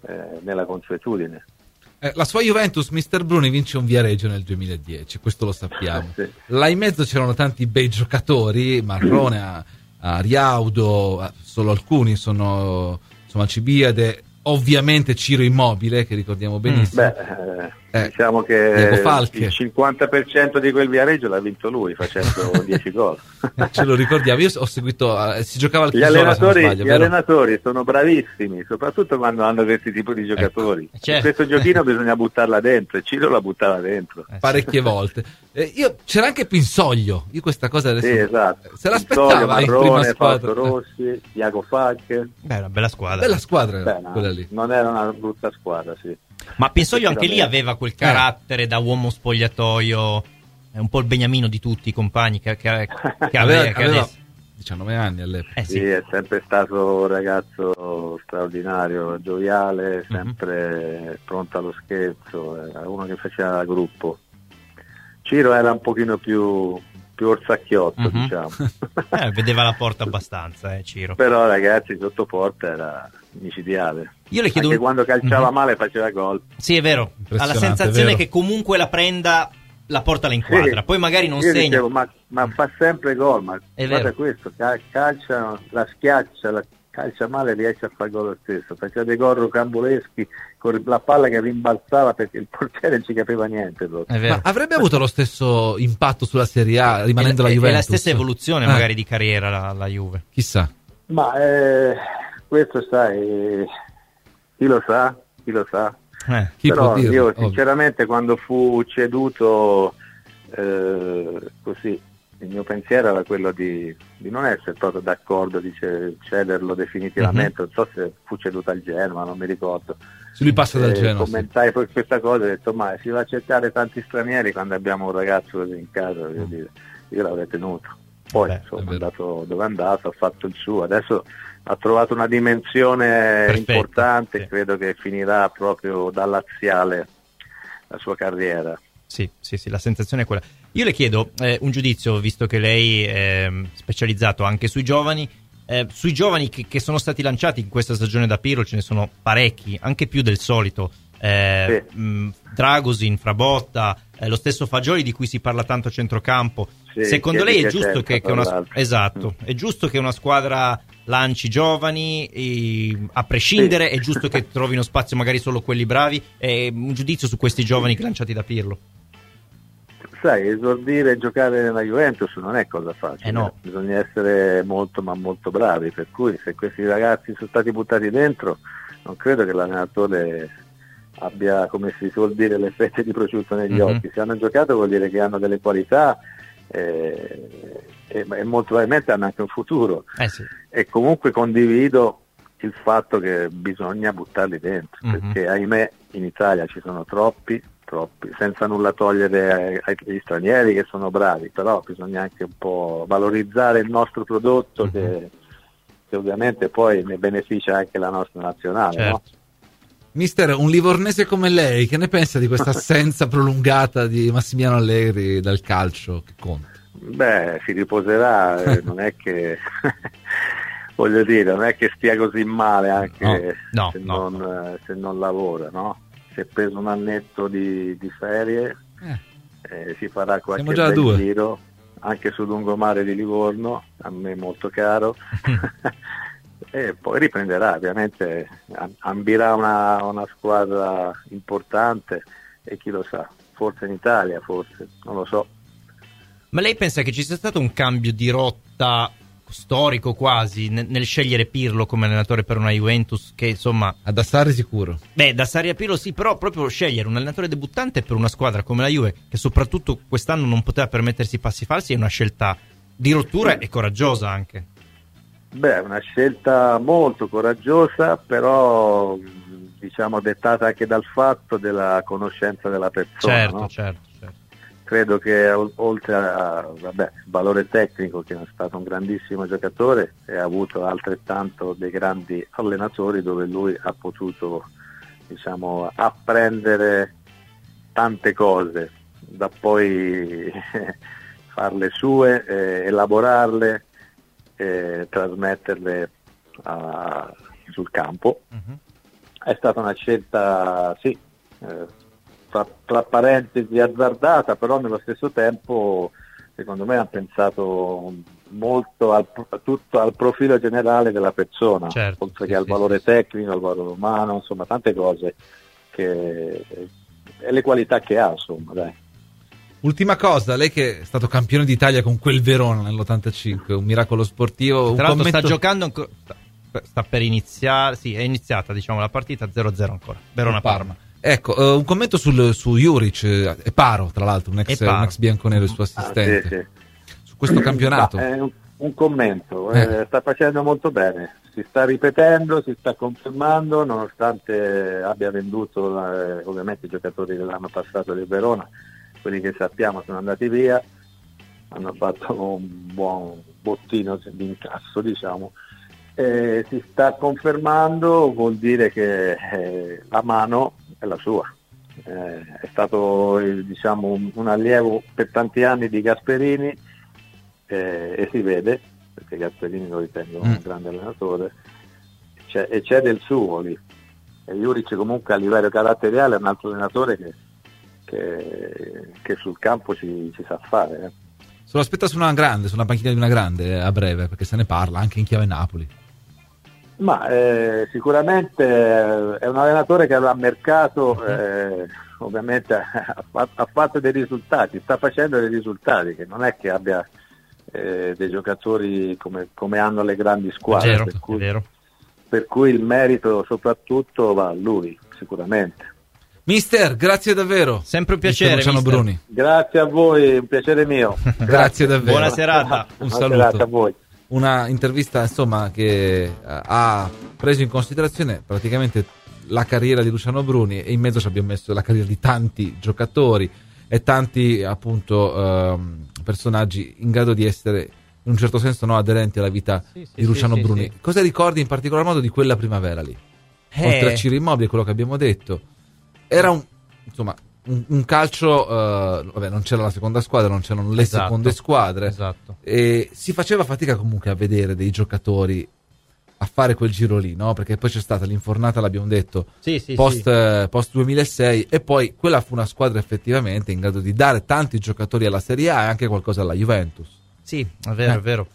eh, nella consuetudine. Eh, la sua Juventus, mister Bruni, vince un Viareggio nel duemiladieci, questo lo sappiamo. Sì. Là in mezzo c'erano tanti bei giocatori, Marrone, a, a Riaudo, a, solo alcuni sono insomma Alcibiade, ovviamente Ciro Immobile, che ricordiamo benissimo. Beh, eh, Eh, diciamo che Diego Falche. il cinquanta per cento di quel Viareggio l'ha vinto lui facendo dieci gol. Ce lo ricordiamo, io ho seguito, eh, si giocava al Gli Chisola, allenatori, se non sbaglio, gli vero? allenatori sono bravissimi, soprattutto quando hanno questi tipi di giocatori. Ecco, certo. Questo giochino bisogna buttarla dentro, e Ciro la buttava dentro. Parecchie volte. Eh, io, c'era anche Pinsoglio, io questa cosa adesso... Sì, esatto. Se l'aspettava in prima Marrone, squadra. Fausto Rossi, Diego Falche. Beh, una bella squadra. Bella squadra, Beh, no, quella lì. non era una brutta squadra, sì. Ma Pinsoglio anche lì aveva quel carattere da uomo spogliatoio, è un po' il beniamino di tutti i compagni che, che, che aveva, aveva, che aveva adesso. diciannove anni all'epoca. Eh Sì, sì. è sempre stato un ragazzo straordinario, gioviale, sempre mm-hmm. pronto allo scherzo, era uno che faceva gruppo. Ciro era un pochino più, più orsacchiotto, Mm-hmm. diciamo. Eh, vedeva la porta abbastanza, eh, Ciro. Però ragazzi, sotto porta era micidiale. Io le chiedo Anche un- quando calciava Mhm. male faceva gol. Sì, è vero. Ha la Impressionante, sensazione vero. che comunque la prenda, la porta la inquadra. Sì. Poi magari non Io segna. dicevo, ma, ma fa sempre gol, ma È guarda vero. questo, cal- calcia, la schiaccia, la calcia male, riesce a fare gol lo stesso. Faceva dei gol rocamboleschi con la palla che rimbalzava perché il portiere non ci capiva niente proprio. È vero. Ma avrebbe avuto lo stesso impatto sulla Serie A rimanendo È- la è- Juventus? È la stessa evoluzione Eh, magari di carriera la, la Juve. Chissà. Ma eh, questo sai, chi lo sa, chi lo sa. Eh. Chi Però può dirlo? io Ovvio. sinceramente quando fu ceduto eh, così, il mio pensiero era quello di, di non essere proprio d'accordo di ce- cederlo definitivamente. Mhm. Non so se fu ceduto al Genoa, non mi ricordo. Se lui passa dal Eh, Genoa, sì. commentai poi questa cosa e ho detto, ma si va a cercare tanti stranieri quando abbiamo un ragazzo così in casa, voglio dire, io l'avrei tenuto. Poi Beh, insomma, è è vero. andato dove è andato, ha fatto il suo, adesso ha trovato una dimensione Perfetta, importante, sì. credo che finirà proprio da laziale la sua carriera. Sì, sì, sì, la sensazione è quella. Io le chiedo eh, un giudizio, visto che lei è specializzato anche sui giovani, eh, sui giovani che, che sono stati lanciati in questa stagione da Pirlo, ce ne sono parecchi, anche più del solito. Eh, Sì. mh, Dragosin, Frabotta, eh, lo stesso Fagioli di cui si parla tanto a centrocampo. Sì, Secondo che è lei è di giusto Piacenza, che, che una tra l'altro. esatto, è giusto che una squadra lanci giovani e, a prescindere, è giusto che trovino spazio magari solo quelli bravi? E un giudizio su questi giovani lanciati da Pirlo? Sai, esordire e giocare nella Juventus non è cosa facile, Eh no. bisogna essere molto ma molto bravi, per cui se questi ragazzi sono stati buttati dentro non credo che l'allenatore abbia, come si suol dire, le fette di prosciutto negli Mhm. occhi. Se hanno giocato vuol dire che hanno delle qualità eh, e, e molto probabilmente hanno anche un futuro. Eh sì. E comunque condivido il fatto che bisogna buttarli dentro, Mhm. perché ahimè in Italia ci sono troppi, troppi, senza nulla togliere ai- agli stranieri che sono bravi, però bisogna anche un po' valorizzare il nostro prodotto Mhm. che, che ovviamente poi ne beneficia anche la nostra nazionale, Certo. no? Mister, un livornese come lei, che ne pensa di questa assenza prolungata di Massimiliano Allegri dal calcio? Che conta? Beh, si riposerà, eh, non è che voglio dire, non è che stia così male anche No, no, se, no. non, eh, se non lavora, no? Si è preso un annetto di, di ferie, Eh. eh, si farà qualche Siamo già a bel due. giro anche sul lungomare di Livorno, a me molto caro. E poi riprenderà, ovviamente am- ambirà una, una squadra importante e chi lo sa, forse in Italia, forse, non lo so. Ma lei pensa che ci sia stato un cambio di rotta storico quasi nel, nel scegliere Pirlo come allenatore per una Juventus che insomma... Ad Assari sicuro. Beh, da Sarri a Pirlo sì, però proprio scegliere un allenatore debuttante per una squadra come la Juve, che soprattutto quest'anno non poteva permettersi passi falsi, è una scelta di rottura e coraggiosa anche. Beh, è una scelta molto coraggiosa, però mh, diciamo dettata anche dal fatto della conoscenza della persona, Certo, no? certo, certo. Credo che o- oltre a vabbè, il valore tecnico, che è stato un grandissimo giocatore, e ha avuto altrettanto dei grandi allenatori dove lui ha potuto, diciamo, apprendere tante cose, da poi farle sue, eh, elaborarle, eh, trasmetterle a- sul campo. Mhm. è stata una scelta, sì, eh, tra, tra parentesi azzardata, però nello stesso tempo secondo me hanno pensato molto al, tutto al profilo generale della persona, certo, oltre sì, che al sì, valore sì. tecnico, al valore umano, insomma tante cose che, e le qualità che ha, insomma, dai. Ultima cosa, lei che è stato campione d'Italia con quel Verona nell'ottantacinque, un miracolo sportivo. Tra un l'altro commento... sta giocando ancora, sta per iniziare, sì, è iniziata diciamo la partita zero a zero ancora, Verona-Parma. Ecco, uh, un commento sul, su Juric e eh, Paro, tra l'altro, un ex, un ex bianconero, il suo assistente, ah, sì, sì. su questo campionato. Ma, eh, un, un commento, eh. Eh, sta facendo molto bene, si sta ripetendo, si sta confermando, nonostante abbia venduto eh, ovviamente i giocatori dell'anno passato del Verona, quelli che sappiamo sono andati via, hanno fatto un buon bottino di incasso, diciamo. Eh, si sta confermando, vuol dire che eh, la mano è la sua. Eh, è stato eh, diciamo un, un allievo per tanti anni di Gasperini eh, e si vede, perché Gasperini lo ritengo mm. un grande allenatore, c'è, e c'è del suo lì. E Juric comunque a livello caratteriale è un altro allenatore che, che, che sul campo ci, ci sa fare. Eh. Se lo aspetta su una grande, su una panchina di una grande a breve, perché se ne parla anche in chiave Napoli. Ma eh, sicuramente è un allenatore che avrà mercato, eh, ovviamente ha, ha fatto dei risultati, sta facendo dei risultati, che non è che abbia eh, dei giocatori come, come hanno le grandi squadre, vero, per, cui, vero. per cui il merito soprattutto va a lui, sicuramente. Mister, grazie davvero. Sempre un piacere, Luciano Bruni. Grazie a voi, un piacere mio. Grazie, grazie davvero. Buona serata. Un Buona saluto. serata a voi. Una intervista insomma che ha preso in considerazione praticamente la carriera di Luciano Bruni, e in mezzo ci abbiamo messo la carriera di tanti giocatori e tanti appunto ehm, personaggi in grado di essere in un certo senso no, aderenti alla vita sì, sì, di Luciano sì, Bruni. Sì, sì. Cosa ricordi in particolar modo di quella primavera lì? Eh. Oltre a Ciro Immobile, quello che abbiamo detto, era un insomma un, un calcio, uh, vabbè, non c'era la seconda squadra, non c'erano le esatto, seconde squadre, esatto. E si faceva fatica comunque a vedere dei giocatori a fare quel giro lì, no? Perché poi c'è stata l'infornata, l'abbiamo detto, sì, sì, post, sì. Eh, post duemilasei, e poi quella fu una squadra effettivamente in grado di dare tanti giocatori alla Serie A e anche qualcosa alla Juventus. Sì, è vero, eh. è vero.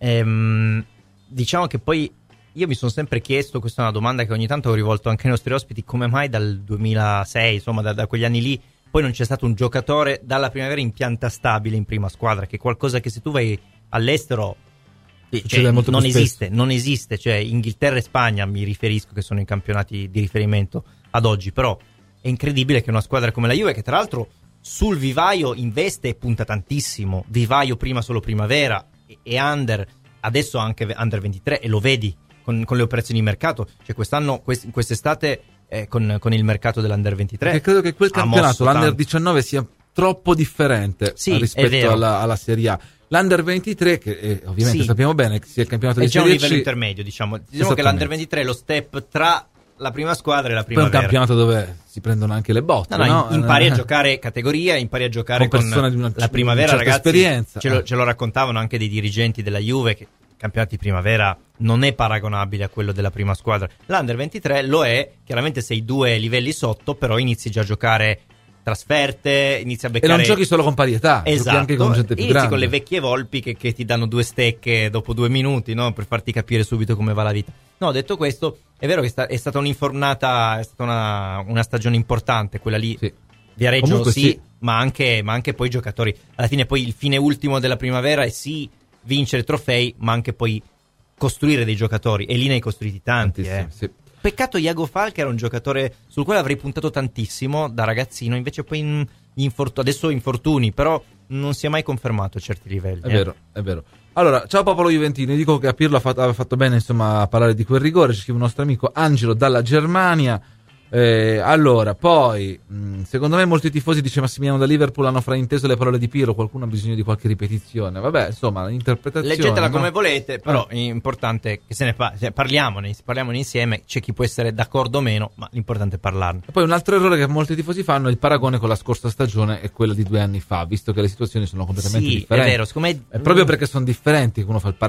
Ehm, diciamo che poi io mi sono sempre chiesto, questa è una domanda che ogni tanto ho rivolto anche ai nostri ospiti, come mai dal duemilasei, insomma da, da quegli anni lì, poi non c'è stato un giocatore dalla primavera in pianta stabile in prima squadra, che è qualcosa che se tu vai all'estero cioè, non esiste, non esiste, cioè Inghilterra e Spagna mi riferisco, che sono i campionati di riferimento ad oggi, però è incredibile che una squadra come la Juve, che tra l'altro sul vivaio investe e punta tantissimo, vivaio prima solo primavera e, e under, adesso anche under ventitré, e lo vedi con, con le operazioni di mercato, cioè quest'anno, quest, quest'estate eh, con, con il mercato dell'under ventitré, perché credo che quel campionato, l'under diciannove, sia troppo differente sì, rispetto alla, alla Serie A. L'Under ventitré, che eh, ovviamente sì. sappiamo bene che sia il campionato è di già Serie un livello C. intermedio, diciamo. Diciamo che l'Under ventitré è lo step tra la prima squadra e la primavera. Poi è un campionato dove si prendono anche le botte, no, no, no? Impari a giocare categoria, impari a giocare con, con di una, la primavera, una certa ragazzi. Esperienza. Ce lo, ce lo raccontavano anche dei dirigenti della Juve, che il campionato di primavera non è paragonabile a quello della prima squadra. L'Under ventitré lo è, chiaramente sei due livelli sotto, però inizi già a giocare trasferte, inizi a beccare, e non giochi solo con parietà, esatto, giochi anche con gente più inizi grande, con le vecchie volpi che, che ti danno due stecche dopo due minuti, no? Per farti capire subito come va la vita. No, detto questo, è vero che sta, è stata un'infornata, è stata una, una stagione importante quella lì, sì. Viareggio sì, sì. Ma, anche, ma anche poi i giocatori, alla fine poi il fine ultimo della primavera è sì vincere trofei, ma anche poi costruire dei giocatori, e lì ne hai costruiti tanti, eh. Sì. Peccato Iago Falca, era un giocatore sul quale avrei puntato tantissimo da ragazzino, invece poi in, infortuni, adesso infortuni, però non si è mai confermato a certi livelli. È eh. vero, è vero. Allora, ciao popolo juventino, dico che a Pirlo ha fatto, aveva fatto bene insomma a parlare di quel rigore, ci scrive un nostro amico Angelo dalla Germania. Eh, allora, poi mh, secondo me molti tifosi, dice Massimiliano da Liverpool, hanno frainteso le parole di Pirlo, qualcuno ha bisogno di qualche ripetizione. Vabbè, insomma, l'interpretazione, leggetela no? come volete, però è importante che se ne pa- cioè, parliamone, parliamone insieme, c'è chi può essere d'accordo o meno, ma l'importante è parlarne. E poi un altro errore che molti tifosi fanno è il paragone con la scorsa stagione e quella di due anni fa, visto che le situazioni sono completamente sì, differenti. È vero, secondo me è proprio perché sono differenti che uno fa il paragone.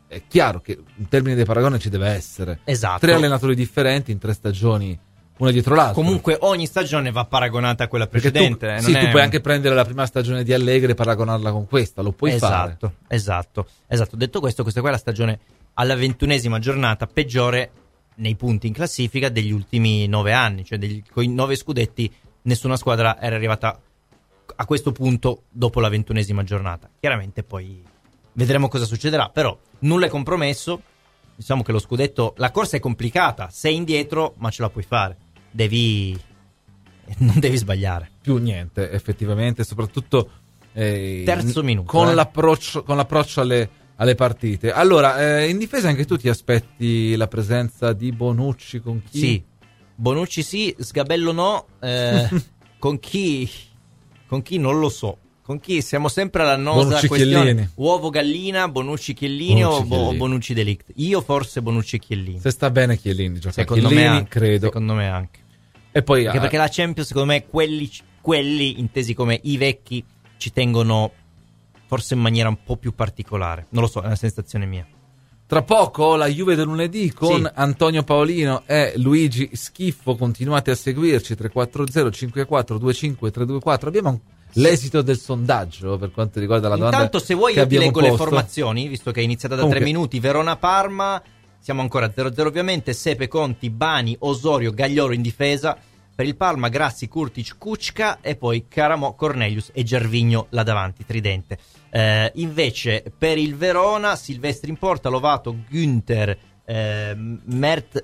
è chiaro che in termini di paragone ci deve essere. Esatto. Tre allenatori differenti in tre stagioni, una dietro l'altra. Comunque ogni stagione va paragonata a quella precedente. Tu, non sì, è... tu puoi anche prendere la prima stagione di Allegri e paragonarla con questa, lo puoi esatto, fare. Esatto, esatto, esatto. Detto questo, questa qua è la stagione alla ventunesima giornata peggiore nei punti in classifica degli ultimi nove anni, cioè degli, con i nove scudetti nessuna squadra era arrivata a questo punto dopo la ventunesima giornata. Chiaramente poi vedremo cosa succederà, però nulla è compromesso. Diciamo che lo scudetto, la corsa è complicata, sei indietro ma ce la puoi fare, devi non devi sbagliare più niente effettivamente, soprattutto eh, terzo minuto con eh. l'approccio con l'approccio alle, alle partite. Allora eh, in difesa anche tu ti aspetti la presenza di Bonucci? Con chi? Sì, Bonucci sì, Sgabello no, eh, con chi con chi non lo so. Con chi siamo sempre alla nosa Bonucci, questione Chiellini. Uovo gallina, Bonucci Chiellini Bonucci, o Bo- Chiellini. Bonucci Delict. Io forse Bonucci Chiellini. Se sta bene Chiellini gioca. Secondo Chiellini, me anche, credo. Secondo me anche. E poi Anche eh, perché la Champions, secondo me, quelli, quelli intesi come i vecchi ci tengono forse in maniera un po' più particolare. Non lo so, è una sensazione mia. tra poco la Juve del lunedì con Sì. Antonio Paolino e Luigi Schiffo. Continuate a seguirci tre quattro zero cinque quattro due cinque tre due quattro. Abbiamo un... l'esito del sondaggio per quanto riguarda la domanda. Intanto, se vuoi, che io ti abbiamo leggo posto. le formazioni, visto che è iniziata da Comunque. tre minuti. Verona-Parma, siamo ancora a zero zero ovviamente. Sepe, Conti, Bani, Osorio, Gagliolo in difesa. Per il Parma, Grassi, Kurtic, Kučka e poi Caramo, Cornelius e Gervinho là davanti, tridente. Eh, invece per il Verona, Silvestri in porta, Lovato, Günther, eh, Mert,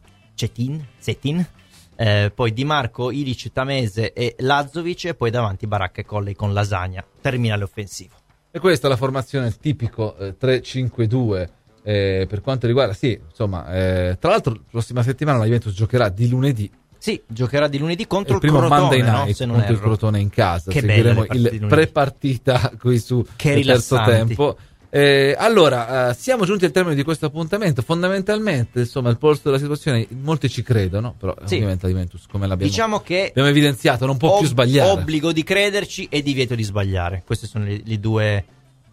Cetin, Cetin, eh, poi Di Marco, Ilic, Tamese e Lazovic, e poi davanti Baracca e Colley con Lasagna, terminale offensivo. E questa è la formazione tipico eh, tre cinque due eh, per quanto riguarda, sì, insomma, eh, tra l'altro la prossima settimana la Juventus giocherà di lunedì. Sì, giocherà di lunedì contro il primo il Crotone, Monday no? Night Se non contro erro. il Crotone in casa. Che Seguiremo belle il pre-partita qui su Che il terzo rilassanti. tempo. Eh, allora, eh, siamo giunti al termine di questo appuntamento. Fondamentalmente, insomma, il polso della situazione, molti ci credono, però Sì. ovviamente la Juventus, come l'abbiamo, Diciamo che abbiamo evidenziato, non può ob- più sbagliare. Obbligo di crederci e divieto di sbagliare. Questi sono le, le due,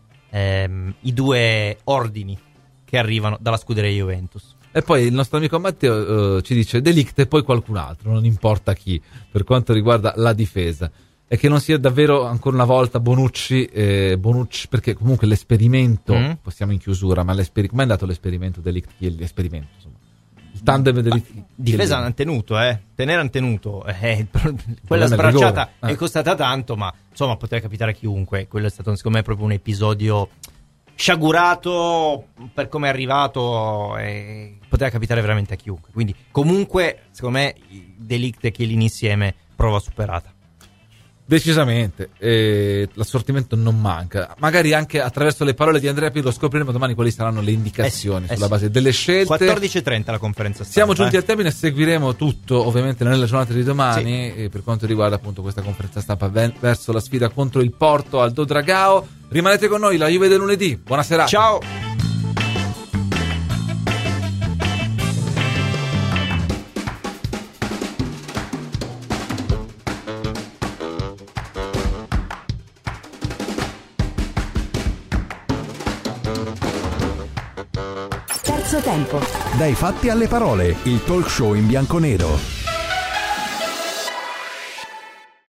ehm, i due ordini che arrivano dalla scuderia Juventus. E poi il nostro amico Matteo eh, ci dice De Ligt e poi qualcun altro, non importa chi, per quanto riguarda la difesa. E che non sia davvero ancora una volta Bonucci, eh, Bonucci perché comunque l'esperimento, Mm. possiamo in chiusura, ma l'esper- come è andato l'esperimento De Ligt? L'esperimento, insomma. Il tandem De Ligt. Difesa hanno tenuto, eh. Tenere hanno tenuto. Eh, il pro- quella problema è il sbracciata rigore. Eh. è costata tanto, ma insomma poteva capitare a chiunque. Quello è stato, secondo me, proprio un episodio sciagurato per come è arrivato, e poteva capitare veramente a chiunque. Quindi, comunque, secondo me, De Ligt e Chiellini insieme, prova superata. Decisamente, eh, l'assortimento non manca. Magari anche attraverso le parole di Andrea Pirlo scopriremo domani quali saranno le indicazioni Eh sì, eh sulla sì. base delle scelte. quattordici e trenta la conferenza stampa. Siamo giunti eh. al termine, seguiremo tutto ovviamente nella giornata di domani eh, per quanto riguarda appunto questa conferenza stampa ven- verso la sfida contro il Porto Aldo Dragao. Rimanete con noi, la Juve del lunedì. Buona serata. Ciao. Terzo tempo. Dai fatti alle parole, il talk show in bianco nero.